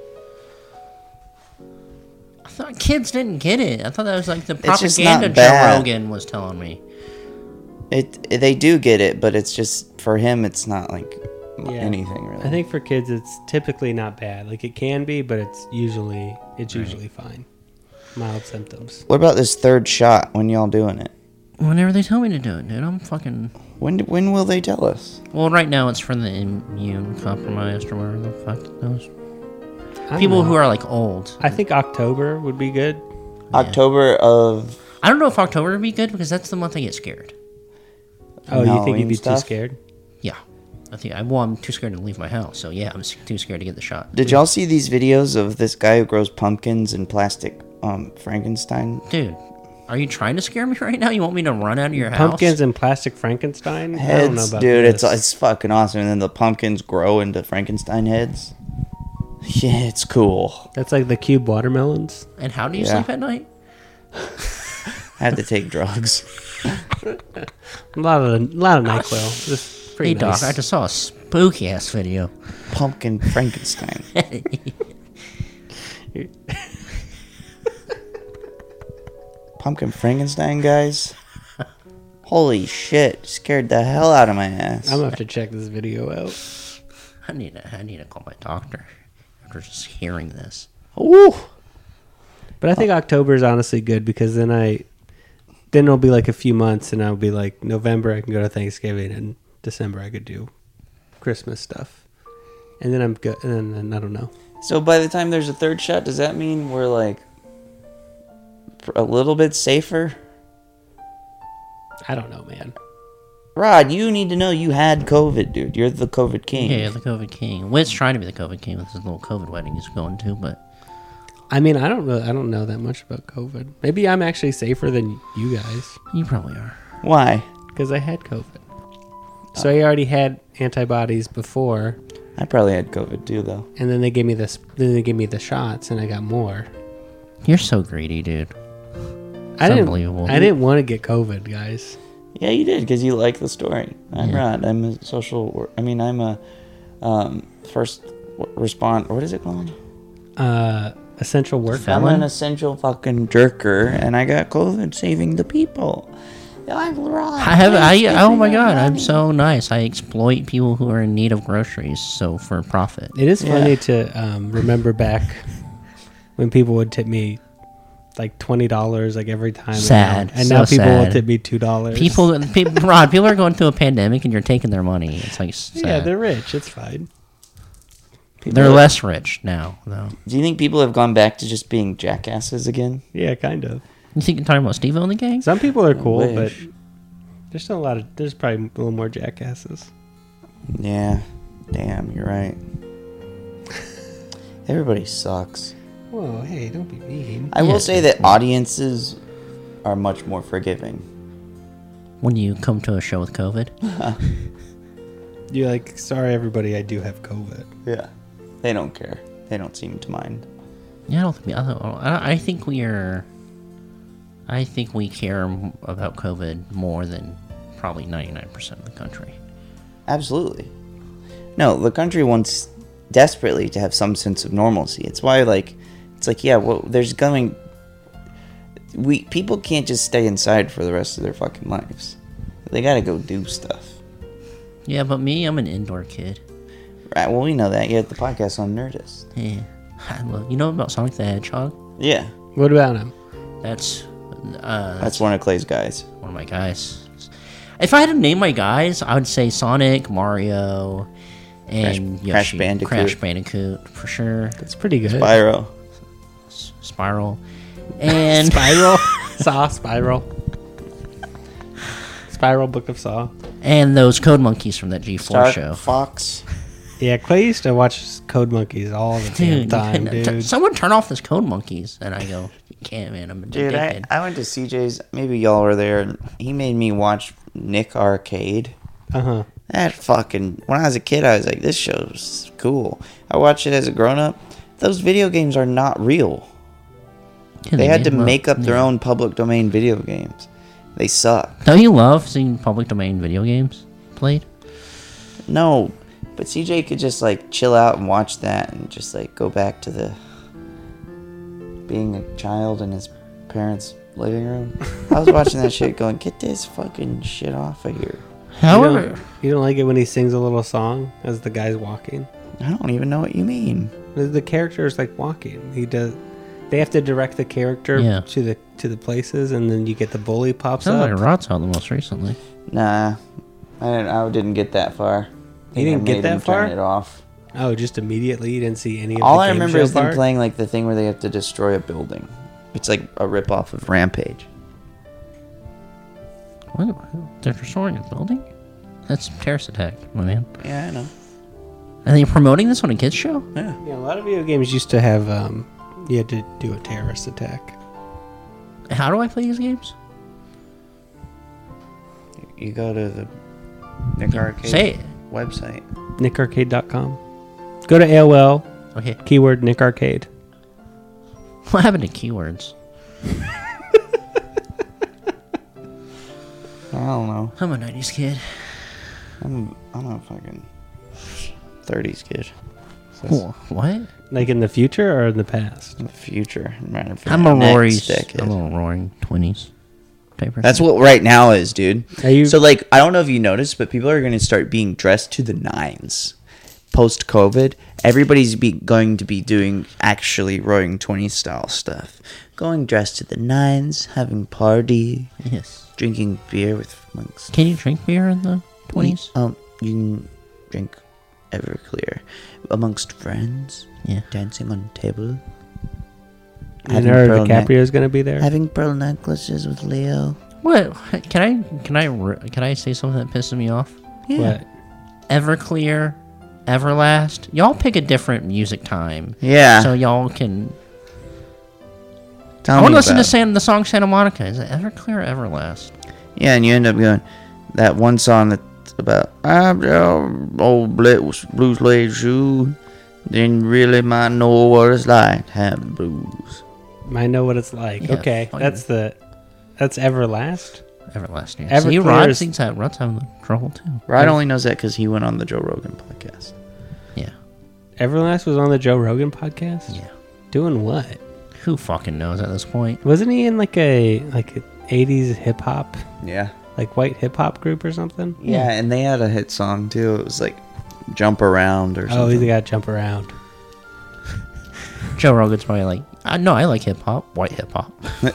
Speaker 4: I thought kids didn't get it. I thought that was like the
Speaker 5: It's just
Speaker 4: propaganda
Speaker 5: not
Speaker 4: Joe
Speaker 5: bad.
Speaker 4: Rogan was telling me.
Speaker 5: They do get it, but it's just for him. It's not like
Speaker 6: Yeah.
Speaker 5: anything really.
Speaker 6: I think for kids, it's typically not bad. Like, it can be, but it's usually fine. Mild symptoms.
Speaker 5: What about this third shot? When y'all doing it?
Speaker 4: Whenever they tell me to do it, dude, I'm fucking...
Speaker 5: When will they tell us?
Speaker 4: Well, right now it's for the immune compromised or whatever the fuck those.
Speaker 6: I don't
Speaker 4: People
Speaker 6: know.
Speaker 4: who are like old.
Speaker 6: I think October would be good.
Speaker 5: October of
Speaker 4: I don't know if October would be good because that's the month I get scared.
Speaker 6: Oh, you think
Speaker 5: Halloween
Speaker 6: you'd be
Speaker 5: stuff?
Speaker 6: too scared?
Speaker 4: Yeah. I'm too scared to leave my house. So yeah, I'm too scared to get the shot.
Speaker 5: Did y'all see these videos of this guy who grows pumpkins in plastic Frankenstein
Speaker 4: Dude, are you trying to scare me right now? You want me to run out of your house?
Speaker 6: Pumpkins and plastic Frankenstein? I don't know
Speaker 5: heads?
Speaker 6: about
Speaker 5: Dude,
Speaker 6: this.
Speaker 5: it's fucking awesome. And then the pumpkins grow into Frankenstein heads. Yeah, it's cool.
Speaker 6: That's like the cube watermelons.
Speaker 4: And how do you
Speaker 5: Yeah.
Speaker 4: sleep at night?
Speaker 5: I had to take drugs.
Speaker 6: A lot of NyQuil. Just pretty
Speaker 4: Hey,
Speaker 6: nice.
Speaker 4: Doc, I just saw a spooky ass video.
Speaker 5: Pumpkin Frankenstein. Pumpkin Frankenstein, guys. Holy shit! Scared the hell out of my ass.
Speaker 6: I'm gonna have to check this video out.
Speaker 4: I need to call my doctor after just hearing this.
Speaker 5: Woo!
Speaker 6: But I think October is honestly good because then it'll be like a few months, and I'll be like November I can go to Thanksgiving, and December I could do Christmas stuff, and then I'm good. And then I don't know.
Speaker 5: So by the time there's a third shot, does that mean we're like a little bit safer?
Speaker 6: I don't know, man.
Speaker 5: Rod, you need to know you had COVID, dude. You're the COVID king.
Speaker 4: Yeah, the COVID king. Witt's trying to be the COVID king with his little COVID wedding he's going to, but
Speaker 6: I mean, I don't know that much about COVID. Maybe I'm actually safer than you guys
Speaker 4: you probably are.
Speaker 5: Why?
Speaker 6: because I had COVID. So I already had antibodies before,
Speaker 5: I probably had COVID too, though.
Speaker 6: and then they gave me this. Then they gave me the shots, and I got more.
Speaker 4: You're so greedy, dude.
Speaker 6: I didn't.
Speaker 4: unbelievable.
Speaker 6: I didn't want to get COVID, guys.
Speaker 5: Yeah, you did because you like the story. I'm
Speaker 4: Yeah.
Speaker 5: Rod. I'm a social. I'm a first respond. What is it called?
Speaker 6: Essential worker.
Speaker 4: Felon?
Speaker 5: I'm an essential fucking jerker, and I got COVID saving the people.
Speaker 4: Oh my god, I'm so nice. I exploit people who are in need of groceries, so for profit.
Speaker 6: It is funny to remember back when people would tip me like $20 like every time.
Speaker 4: Sad.
Speaker 6: And
Speaker 4: So
Speaker 6: now people will
Speaker 4: sad.
Speaker 6: tip me $2.
Speaker 4: Rod, people are going through a pandemic and you're taking their money. It's like sad.
Speaker 6: Yeah, they're rich. It's fine.
Speaker 4: They're less rich now, though.
Speaker 5: Do you think people have gone back to just being jackasses again?
Speaker 6: Yeah, kind of.
Speaker 4: You think you're talking about Steve-O and the gang?
Speaker 6: Some people are cool, but
Speaker 5: wish.
Speaker 6: there's still there's probably a little more jackasses.
Speaker 5: Yeah. Damn, you're right. Everybody sucks.
Speaker 6: Whoa, hey, don't be mean.
Speaker 5: I will say that audiences are much more forgiving.
Speaker 4: When you come to a show with COVID?
Speaker 6: You're like, sorry everybody, I do have COVID.
Speaker 5: Yeah. They don't care. They don't seem to mind.
Speaker 4: Yeah, I think we care about COVID more than probably 99% of the country.
Speaker 5: Absolutely. No, the country wants desperately to have some sense of normalcy. It's why, people can't just stay inside for the rest of their fucking lives. They gotta go do stuff.
Speaker 4: Yeah, but me, I'm an indoor kid.
Speaker 5: Right, well, we know that. You had the podcast on Nerdist.
Speaker 4: Yeah. You know about Sonic the Hedgehog?
Speaker 5: Yeah.
Speaker 6: What about him?
Speaker 4: That's
Speaker 5: That's one of Clay's guys.
Speaker 4: one of my guys. If I had to name my guys, I would say Sonic, Mario, and
Speaker 5: Crash
Speaker 4: Yoshi.
Speaker 5: Bandicoot.
Speaker 4: Crash Bandicoot, for sure.
Speaker 6: That's pretty good.
Speaker 5: Spyro.
Speaker 4: Spiral. And
Speaker 6: Spiral. Saw. Spiral. Spiral Book of Saw.
Speaker 4: and those Code Monkeys from that G4
Speaker 5: Star
Speaker 4: show.
Speaker 5: Fox.
Speaker 6: Yeah, Clay used to watch Code Monkeys all the damn time, dude.
Speaker 4: Someone turn off this Code Monkeys. And I go, you can't, man. I'm
Speaker 5: Dude,
Speaker 4: addicted.
Speaker 5: I went to CJ's. Maybe y'all were there. And he made me watch Nick Arcade.
Speaker 6: Uh-huh.
Speaker 5: That fucking... When I was a kid, I was like, this show's cool. I watched it as a grown-up. Those video games are not real.
Speaker 4: Yeah,
Speaker 5: They had to
Speaker 4: did. Well,
Speaker 5: make up their
Speaker 4: yeah.
Speaker 5: own public domain video games. They suck.
Speaker 4: Don't you love seeing public domain video games played?
Speaker 5: No, but CJ could just like chill out and watch that and just like go back to the being a child in his parents' living room. I was watching that shit going, get this fucking shit off of here.
Speaker 4: However,
Speaker 6: You don't like it when he sings a little song as the guy's walking?
Speaker 5: I don't even know what you mean.
Speaker 6: The character is like walking. They have to direct the character
Speaker 4: Yeah.
Speaker 6: to the places, and then you get the bully pops
Speaker 4: sounds
Speaker 6: up.
Speaker 4: like Rod saw the most recently.
Speaker 5: Nah, I didn't get that far.
Speaker 6: You didn't get that far?
Speaker 5: Turn it off.
Speaker 6: Oh, just immediately you didn't see any of
Speaker 5: All
Speaker 6: the
Speaker 5: I
Speaker 6: game
Speaker 5: remember
Speaker 6: show
Speaker 5: is them
Speaker 6: part?
Speaker 5: playing like the thing where they have to destroy a building. It's like a ripoff of Rampage.
Speaker 4: What? They're destroying a building? That's terrorist attack, my man.
Speaker 5: Yeah, I know.
Speaker 4: Are they promoting this on a kids show?
Speaker 5: Yeah.
Speaker 6: Yeah, a lot of video games used to have you had to do a terrorist attack.
Speaker 4: How do I play these games?
Speaker 5: You go to the Nick Arcade
Speaker 4: Say it.
Speaker 5: website.
Speaker 6: NickArcade.com. Go to AOL,
Speaker 4: Okay.
Speaker 6: keyword Nick Arcade.
Speaker 4: What happened to keywords?
Speaker 5: I don't know.
Speaker 4: I'm a 90s kid.
Speaker 5: I'm a fucking 30s kid. So
Speaker 4: What?
Speaker 6: Like in the future or in the past?
Speaker 5: in the future. Matter for
Speaker 4: I'm
Speaker 5: the
Speaker 4: a
Speaker 5: next
Speaker 4: Rory's.
Speaker 5: decade.
Speaker 4: I'm a roaring 20s type person.
Speaker 5: That's what right now is, dude.
Speaker 6: Are you-
Speaker 5: So, like, I don't know if you noticed, but people are going to start being dressed to the nines. Post-COVID, everybody's going to be doing actually roaring 20s style stuff. Going dressed to the nines, having party,
Speaker 4: Yes.
Speaker 5: drinking beer with monks.
Speaker 4: Can you drink beer in the 20s?
Speaker 5: You can drink Everclear amongst friends.
Speaker 4: Yeah.
Speaker 5: Dancing on a table.
Speaker 6: I
Speaker 5: Having
Speaker 6: know
Speaker 5: pearl
Speaker 6: DiCaprio's going to be there.
Speaker 5: Having pearl necklaces with Leo.
Speaker 4: What? Can I say something that pisses me off?
Speaker 6: What?
Speaker 4: Everclear, Everlast. Y'all pick a different music time.
Speaker 5: Yeah.
Speaker 4: So y'all can.
Speaker 5: Tell
Speaker 4: I want
Speaker 5: me
Speaker 4: to listen
Speaker 5: about
Speaker 4: to
Speaker 5: it.
Speaker 4: the song Santa Monica. Is it Everclear or Everlast?
Speaker 5: Yeah, and you end up going that one song that's about I'm just old blues suede shoe. Didn't really mind know what it's like to have the blues.
Speaker 6: I know what it's like.
Speaker 4: Yeah,
Speaker 6: okay,
Speaker 4: fine.
Speaker 6: that's Everlast.
Speaker 4: Everlast. Yeah.
Speaker 6: Everclear
Speaker 4: See, Rod
Speaker 6: is-
Speaker 4: thinks that Rod's having trouble too.
Speaker 5: Rod only knows that because he went on the Joe Rogan podcast.
Speaker 4: Yeah.
Speaker 6: Everlast was on the Joe Rogan podcast.
Speaker 4: Yeah.
Speaker 6: Doing what?
Speaker 4: Who fucking knows at this point?
Speaker 6: Wasn't he in like a 80s hip hop?
Speaker 5: Yeah.
Speaker 6: like white hip hop group or something.
Speaker 5: Yeah, and they had a hit song too. It was like "Jump Around" or
Speaker 6: Oh,
Speaker 5: something.
Speaker 6: he's got to jump around.
Speaker 4: Joe Rogan's probably like, no, I like hip hop, white hip hop.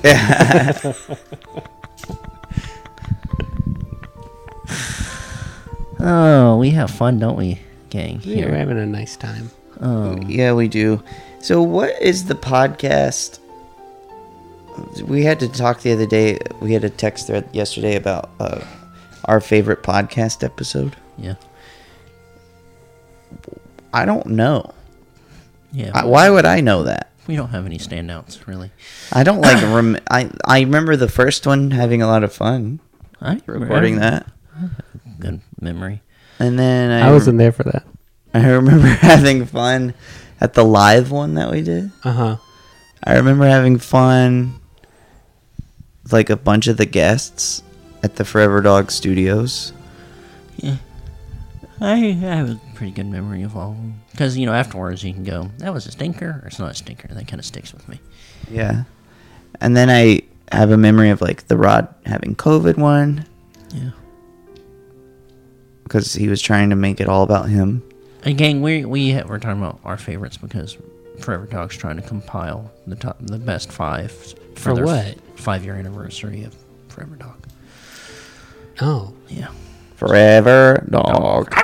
Speaker 4: Oh, we have fun, don't we, gang?
Speaker 6: Yeah,
Speaker 4: Here.
Speaker 6: we're having a nice time.
Speaker 5: Yeah, we do. So, what is the podcast? We had to talk the other day. We had a text thread yesterday about our favorite podcast episode.
Speaker 4: Yeah.
Speaker 5: I don't know.
Speaker 4: Yeah.
Speaker 5: Why would I know that?
Speaker 4: We don't have any standouts, really.
Speaker 5: I don't like. I remember the first one having a lot of fun recording that,
Speaker 4: Good memory.
Speaker 5: and then
Speaker 6: I wasn't there for that.
Speaker 5: I remember having fun at the live one that we did.
Speaker 6: Uh-huh.
Speaker 5: I remember having fun, like a bunch of the guests at the Forever Dog Studios.
Speaker 4: Yeah. I have a pretty good memory of all of them. Because, afterwards you can go, that was a stinker, or it's not a stinker. That kind of sticks with me.
Speaker 5: Yeah. And then I have a memory of like the Rod having COVID one.
Speaker 4: Yeah.
Speaker 5: Because he was trying to make it all about him.
Speaker 4: Again, we're talking about our favorites because Forever Dog's trying to compile the best 5
Speaker 6: For
Speaker 4: their
Speaker 6: what?
Speaker 4: 5-year anniversary of Forever Dog.
Speaker 6: Oh.
Speaker 4: Yeah.
Speaker 5: Forever Dog.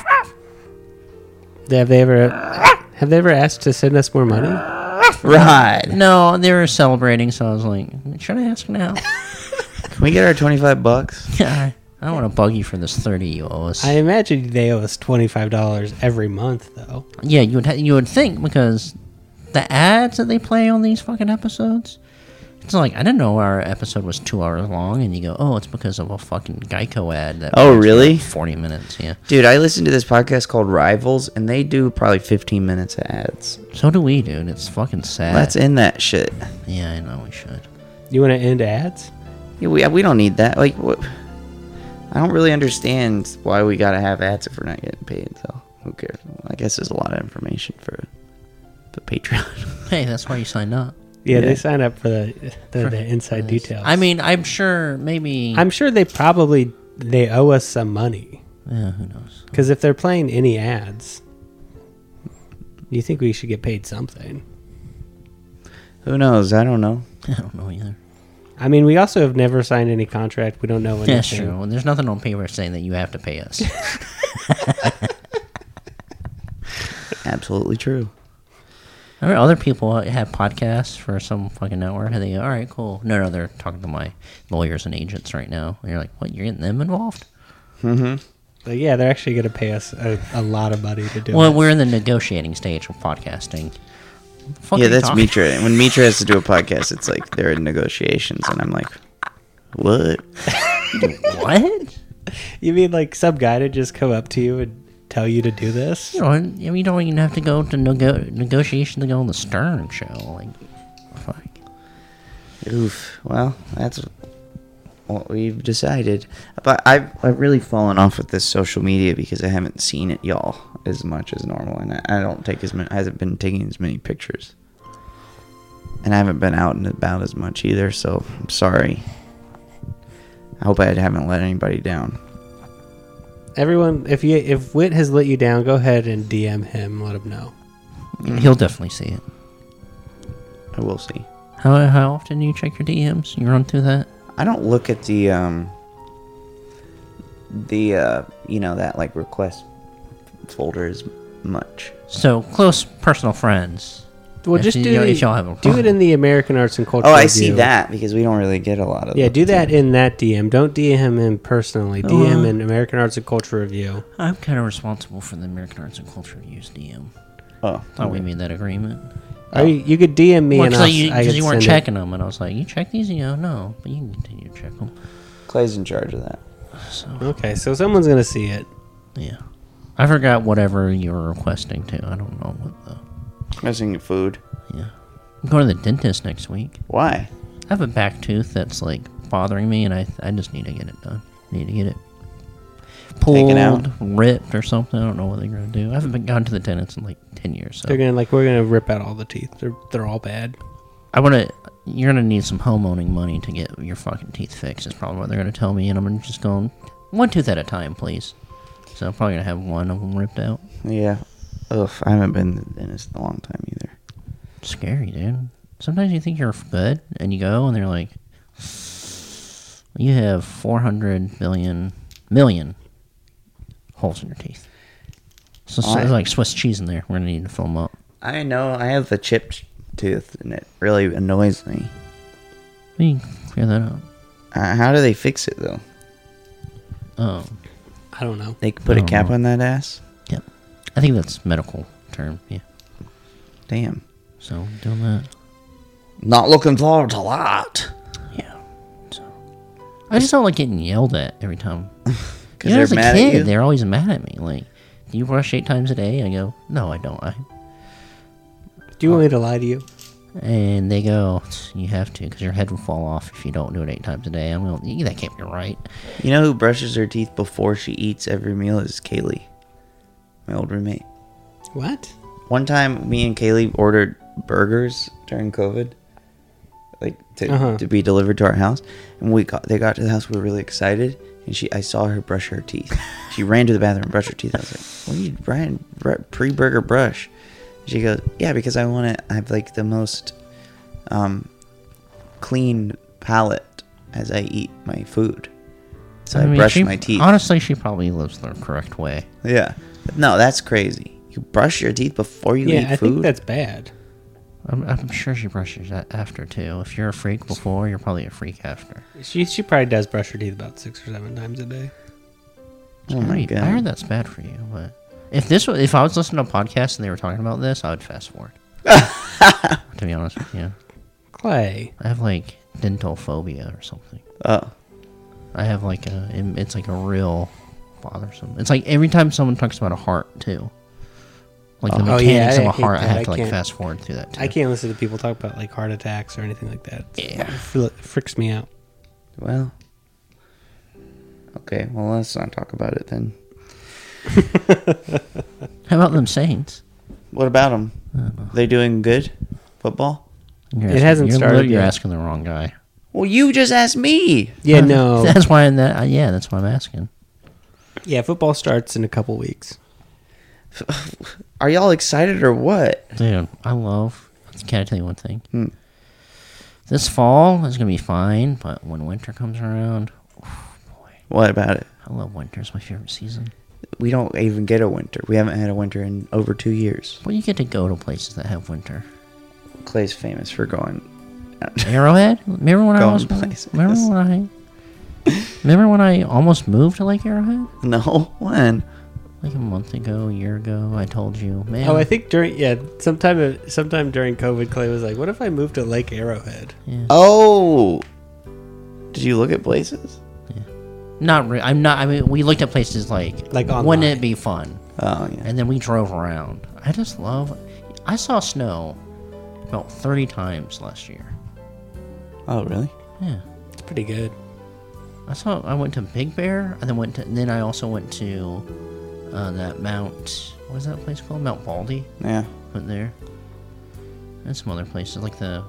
Speaker 6: Have they ever asked to send us more money?
Speaker 5: Right.
Speaker 4: No, they were celebrating, so I was like, should I ask now?
Speaker 5: Can we get our $25?
Speaker 4: Yeah, I don't want to bug you for this 30 you owe us.
Speaker 6: I imagine they owe us $25 every month, though.
Speaker 4: Yeah, you would think because the ads that they play on these fucking episodes, it's like I didn't know our episode was 2 hours long, and you go, oh, it's because of a fucking Geico ad. That
Speaker 5: Oh,
Speaker 4: was
Speaker 5: really?
Speaker 4: 40 minutes, yeah.
Speaker 5: Dude, I listened to this podcast called Rivals, and they do probably 15 minutes of ads.
Speaker 4: So do we, dude. It's fucking sad.
Speaker 5: Let's end that shit.
Speaker 4: Yeah, I know we should.
Speaker 6: You want to end ads?
Speaker 5: Yeah, we don't need that. Like, what? I don't really understand why we gotta have ads if we're not getting paid. So who cares? I guess there's a lot of information for the Patreon.
Speaker 4: Hey, that's why you signed up.
Speaker 6: Yeah,
Speaker 5: Yeah.
Speaker 6: they sign up for the inside details.
Speaker 4: I mean, I'm sure maybe.
Speaker 6: I'm sure they owe us some money.
Speaker 4: Yeah, who knows?
Speaker 6: Because if they're playing any ads, you think we should get paid something.
Speaker 5: Who knows? I don't know.
Speaker 4: I don't know either.
Speaker 6: I mean, we also have never signed any contract. We don't know anything.
Speaker 4: That's true. There's nothing on paper saying that you have to pay us.
Speaker 5: Absolutely true.
Speaker 4: I mean, other people have podcasts for some fucking network, and they go, all right, cool. No, they're talking to my lawyers and agents right now. And you're like, what, you're getting them involved?
Speaker 6: But yeah, they're actually going to pay us a lot of money to do
Speaker 4: Well,
Speaker 6: it.
Speaker 4: we're in the negotiating stage of podcasting. What the fuck
Speaker 5: Yeah,
Speaker 4: are you
Speaker 5: that's
Speaker 4: talking-
Speaker 5: Mitra. When Mitra has to do a podcast, it's like they're in negotiations, and I'm like, what?
Speaker 4: What?
Speaker 6: You mean like some guy to just come up to you and tell you to do this?
Speaker 4: You don't even have to go to negotiation to go on the Stern show. Like, fuck.
Speaker 5: Oof. Well, that's what we've decided. But I've really fallen off with this social media because I haven't seen it, y'all, as much as normal, and I don't take as many. I haven't been taking as many pictures, and I haven't been out and about as much either. So I'm sorry. I hope I haven't let anybody down.
Speaker 6: Everyone, if Whit has let you down, go ahead and DM him. Let him know.
Speaker 4: He'll definitely see it.
Speaker 5: I will see.
Speaker 4: How often do you check your DMs? You run through that?
Speaker 5: I don't look at the that like request folder as much.
Speaker 4: So, close personal friends.
Speaker 6: Well,
Speaker 4: If
Speaker 6: just
Speaker 4: if y'all have a
Speaker 6: do it
Speaker 4: problem.
Speaker 6: in the American Arts and Culture
Speaker 5: Oh, I
Speaker 6: Review.
Speaker 5: see that because we don't really get a lot of.
Speaker 6: Yeah,
Speaker 5: them.
Speaker 6: do that in that DM. Don't DM him personally. DM in American Arts and Culture Review.
Speaker 4: I'm kind of responsible for the American Arts and Culture Reviews DM.
Speaker 5: Oh,
Speaker 4: Thought we made that agreement.
Speaker 6: Or you could DM me and
Speaker 4: Because
Speaker 6: I could
Speaker 4: you weren't
Speaker 6: send
Speaker 4: checking them, and I was like, "You check these?" And you go, "No," but you can continue to check them.
Speaker 5: Clay's in charge of that.
Speaker 4: So
Speaker 6: it. Okay, so someone's gonna see it.
Speaker 4: yeah, I forgot whatever you were requesting to. I don't know what the.
Speaker 5: Missing food.
Speaker 4: Yeah, I'm going to the dentist next week.
Speaker 5: Why?
Speaker 4: I have a back tooth that's like bothering me, and I just need to get it done. Need to get it pulled,
Speaker 5: out?
Speaker 4: ripped, or something. I don't know what they're gonna do. I haven't gone to the dentist in like 10 years. So
Speaker 6: We're gonna rip out all the teeth. They're all bad.
Speaker 4: You're gonna need some homeowning money to get your fucking teeth fixed. Is probably what they're gonna tell me, and I'm just going one tooth at a time, please. So I'm probably gonna have one of them ripped out.
Speaker 5: Yeah. Ugh, I haven't been to the dentist in a long time either.
Speaker 4: Scary, dude. Sometimes you think you're good, and you go, and they're like, you have 400 million holes in your teeth. So it's like Swiss cheese in there. We're gonna need to fill them up.
Speaker 5: I know. I have the chipped tooth, and it really annoys me.
Speaker 4: We can figure that out.
Speaker 5: How do they fix it, though?
Speaker 4: Oh,
Speaker 6: I don't know.
Speaker 5: They can put a cap on that ass?
Speaker 4: yep. I think that's medical term. Yeah.
Speaker 5: Damn.
Speaker 4: So doing that.
Speaker 5: Not looking forward to that.
Speaker 4: Yeah. So I just don't like getting yelled at every time.
Speaker 5: Because they're mad at you?
Speaker 4: They're always mad at me. Like, do you brush 8 times a day? I go, no, I don't.
Speaker 6: Do you want me to lie to you?
Speaker 4: And they go, you have to, because your head will fall off if you don't do it 8 times a day. I'm going, that can't be right.
Speaker 5: You know who brushes her teeth before she eats every meal is Kaylee, my old roommate.
Speaker 6: What?
Speaker 5: One time, me and Kaylee ordered burgers during COVID, like to be delivered to our house, and they got to the house. We were really excited, and I saw her brush her teeth. She ran to the bathroom and brushed her teeth. I was like, "What are you, Brian? Pre-burger brush?" She goes, "Yeah, because I want to have like the most clean palate as I eat my food, so I brush my teeth."
Speaker 4: Honestly, she probably lives the correct way.
Speaker 5: Yeah, no, that's crazy. You brush your teeth before you eat food?
Speaker 6: Yeah, I think that's bad.
Speaker 4: I'm sure she brushes that after too. If you're a freak before, you're probably a freak after.
Speaker 6: She probably does brush her teeth about 6 or 7 times a day.
Speaker 5: Oh my God.
Speaker 4: I heard that's bad for you, but if I was listening to a podcast and they were talking about this, I would fast forward. To be honest with you,
Speaker 6: Clay.
Speaker 4: I have like dental phobia or something.
Speaker 5: Oh,
Speaker 4: I have like it's like a real bothersome. It's like every time someone talks about a heart too. Like the mechanics of a heart, I have to like fast forward through that too.
Speaker 6: I can't listen to people talk about like heart attacks or anything like that. It freaks me out.
Speaker 5: well. Okay, well, let's not talk about it then.
Speaker 4: How about them Saints?
Speaker 5: What about them? They doing good? Football?
Speaker 6: It hasn't started
Speaker 4: You're
Speaker 6: yet.
Speaker 4: asking the wrong guy.
Speaker 5: Well, you just asked me.
Speaker 6: Yeah, no.
Speaker 4: That's why. That's why I'm asking.
Speaker 6: Yeah, football starts in a couple weeks.
Speaker 5: Are y'all excited or what?
Speaker 4: Dude, can I tell you one thing? This fall is gonna be fine, but when winter comes around, boy,
Speaker 5: What about it?
Speaker 4: I love winter. It's my favorite season.
Speaker 5: We don't even get a winter. We haven't had a winter in over 2 years.
Speaker 4: But you get to go to places that have winter.
Speaker 5: Clay's famous for going.
Speaker 4: Arrowhead? Remember when
Speaker 5: Going places.
Speaker 4: Remember when I almost moved to Lake Arrowhead?
Speaker 5: No, when?
Speaker 4: Like a month ago, a year ago, I told you, man.
Speaker 6: Oh, I think sometime during COVID, Clay was like, "What if I moved to Lake Arrowhead?"
Speaker 4: Yeah.
Speaker 5: Oh, did you look at places?
Speaker 4: Not really. I'm not. I mean, we looked at places like
Speaker 6: online.
Speaker 4: Wouldn't it be fun?
Speaker 5: Oh yeah.
Speaker 4: And then we drove around. I saw snow about 30 times last year.
Speaker 5: Oh really?
Speaker 4: Yeah.
Speaker 6: It's pretty good.
Speaker 4: I went to Big Bear, and then I also went to that Mount. What is that place called? Mount Baldy.
Speaker 5: Yeah.
Speaker 4: Went there. And some other places like the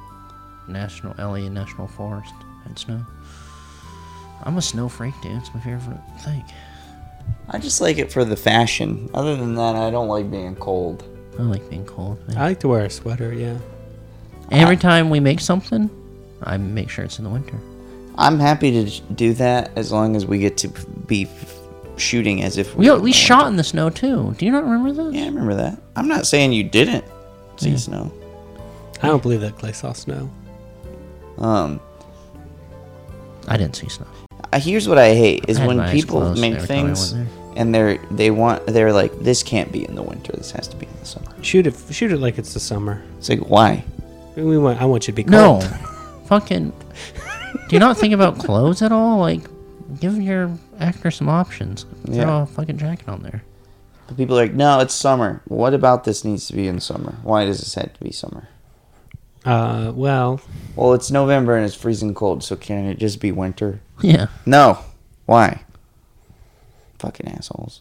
Speaker 4: LA National Forest had snow. I'm a snow freak, dude. It's my favorite thing.
Speaker 5: I just like it for the fashion. Other than that, I don't like being cold.
Speaker 4: I like being cold. Man.
Speaker 6: I like to wear a sweater. Yeah.
Speaker 4: Every time we make something, I make sure it's in the winter.
Speaker 5: I'm happy to do that as long as we get to be shooting as if
Speaker 4: We shot in the snow too. Do you not remember that?
Speaker 5: Yeah, I remember that. I'm not saying you didn't see snow.
Speaker 6: I don't believe that Clay saw snow.
Speaker 4: I didn't see snow.
Speaker 5: Here's what I hate is
Speaker 4: I had
Speaker 5: when
Speaker 4: my eyes
Speaker 5: people
Speaker 4: closed
Speaker 5: make
Speaker 4: every time I
Speaker 5: things
Speaker 4: went
Speaker 5: and they're like, this can't be in the winter. This has to be in the summer.
Speaker 6: Shoot it like it's the summer.
Speaker 5: It's like, why?
Speaker 6: I want you to be
Speaker 4: No,
Speaker 6: cold.
Speaker 4: fucking. Do you not think about clothes at all? Like, give your actor some options.
Speaker 5: Yeah.
Speaker 4: Throw a fucking jacket on there.
Speaker 5: But people are like, no, it's summer. What about this needs to be in summer? Why does this have to be summer?
Speaker 6: Well,
Speaker 5: It's November and it's freezing cold, so can it just be winter?
Speaker 4: Yeah.
Speaker 5: No. Why? Fucking assholes.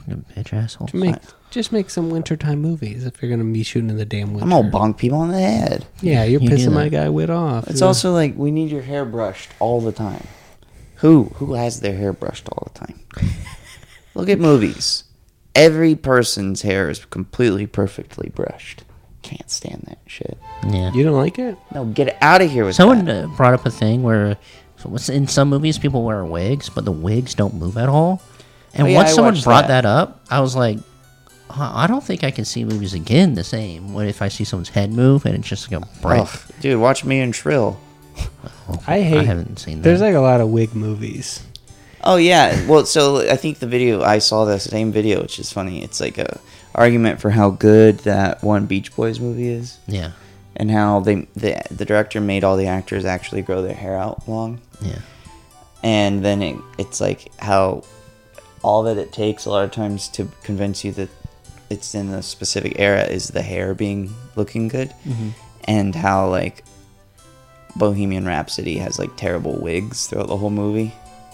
Speaker 4: Fucking bitch assholes.
Speaker 6: Just make some wintertime movies if you're gonna be shooting in the damn winter.
Speaker 5: I'm gonna bonk people on the head.
Speaker 6: Yeah, you're
Speaker 4: You do
Speaker 6: pissing my
Speaker 4: that.
Speaker 6: guy Wit off.
Speaker 5: It's also like we need your hair brushed all the time. Who has their hair brushed all the time? Look at movies. Every person's hair is completely perfectly brushed. Can't stand that shit.
Speaker 4: Yeah.
Speaker 6: You don't like it?
Speaker 5: No, get out of here with
Speaker 4: Someone
Speaker 5: that.
Speaker 4: brought up a thing where in some movies people wear wigs, but the wigs don't move at all. And
Speaker 5: Oh, yeah,
Speaker 4: once
Speaker 5: I
Speaker 4: someone
Speaker 5: watched
Speaker 4: brought
Speaker 5: that.
Speaker 4: that up, I was like, I don't think I can see movies again the same. What if I see someone's head move and it's just like a bright?
Speaker 5: Ugh, dude, watch me and Shrill.
Speaker 6: I hate.
Speaker 4: I haven't seen that.
Speaker 6: There's like a lot of wig movies.
Speaker 5: Oh yeah, well, so I think the video I saw the same video, which is funny. It's like a argument for how good that one Beach Boys movie is,
Speaker 4: Yeah.
Speaker 5: and how the director made all the actors actually grow their hair out long,
Speaker 4: Yeah.
Speaker 5: and then it's like how all that it takes a lot of times to convince you that it's in a specific era is the hair looking good, and how like Bohemian Rhapsody has like terrible wigs throughout the whole movie.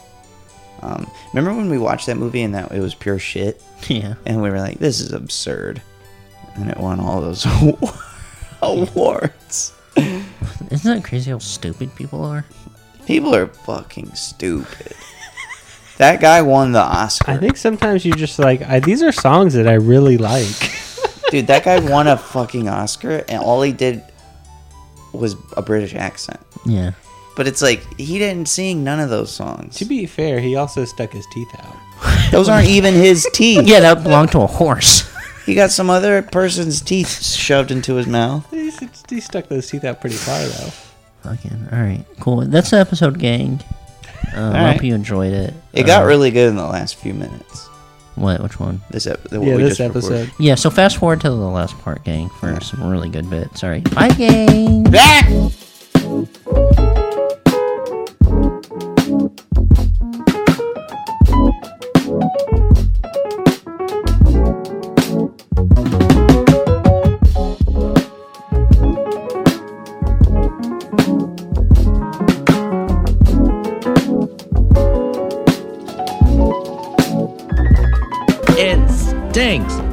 Speaker 5: Remember when we watched that movie and that it was pure shit,
Speaker 4: Yeah.
Speaker 5: and we were like, "This is absurd," and it won all those awards.
Speaker 4: Isn't that crazy how stupid people are?
Speaker 5: People are fucking stupid. That guy won the Oscar.
Speaker 6: I think sometimes you just like these are songs that I really like.
Speaker 5: Dude, that guy won a fucking Oscar, and all he did was a British accent.
Speaker 4: Yeah.
Speaker 5: But it's like he didn't sing none of those songs.
Speaker 6: To be fair, he also stuck his teeth out.
Speaker 5: Those aren't even his teeth.
Speaker 4: Yeah, that belonged to a horse.
Speaker 5: He got some other person's teeth shoved into his mouth.
Speaker 6: He stuck those teeth out pretty far though.
Speaker 4: Fucking. All right. Cool. That's the episode, gang. I
Speaker 5: right.
Speaker 4: hope you enjoyed it.
Speaker 5: It got really good in the last few minutes.
Speaker 4: What? Which one?
Speaker 5: This
Speaker 6: Yeah, this episode.
Speaker 4: Yeah, so fast forward to the last part, gang, for some really good bits. All right. Bye, gang.
Speaker 3: It stinks.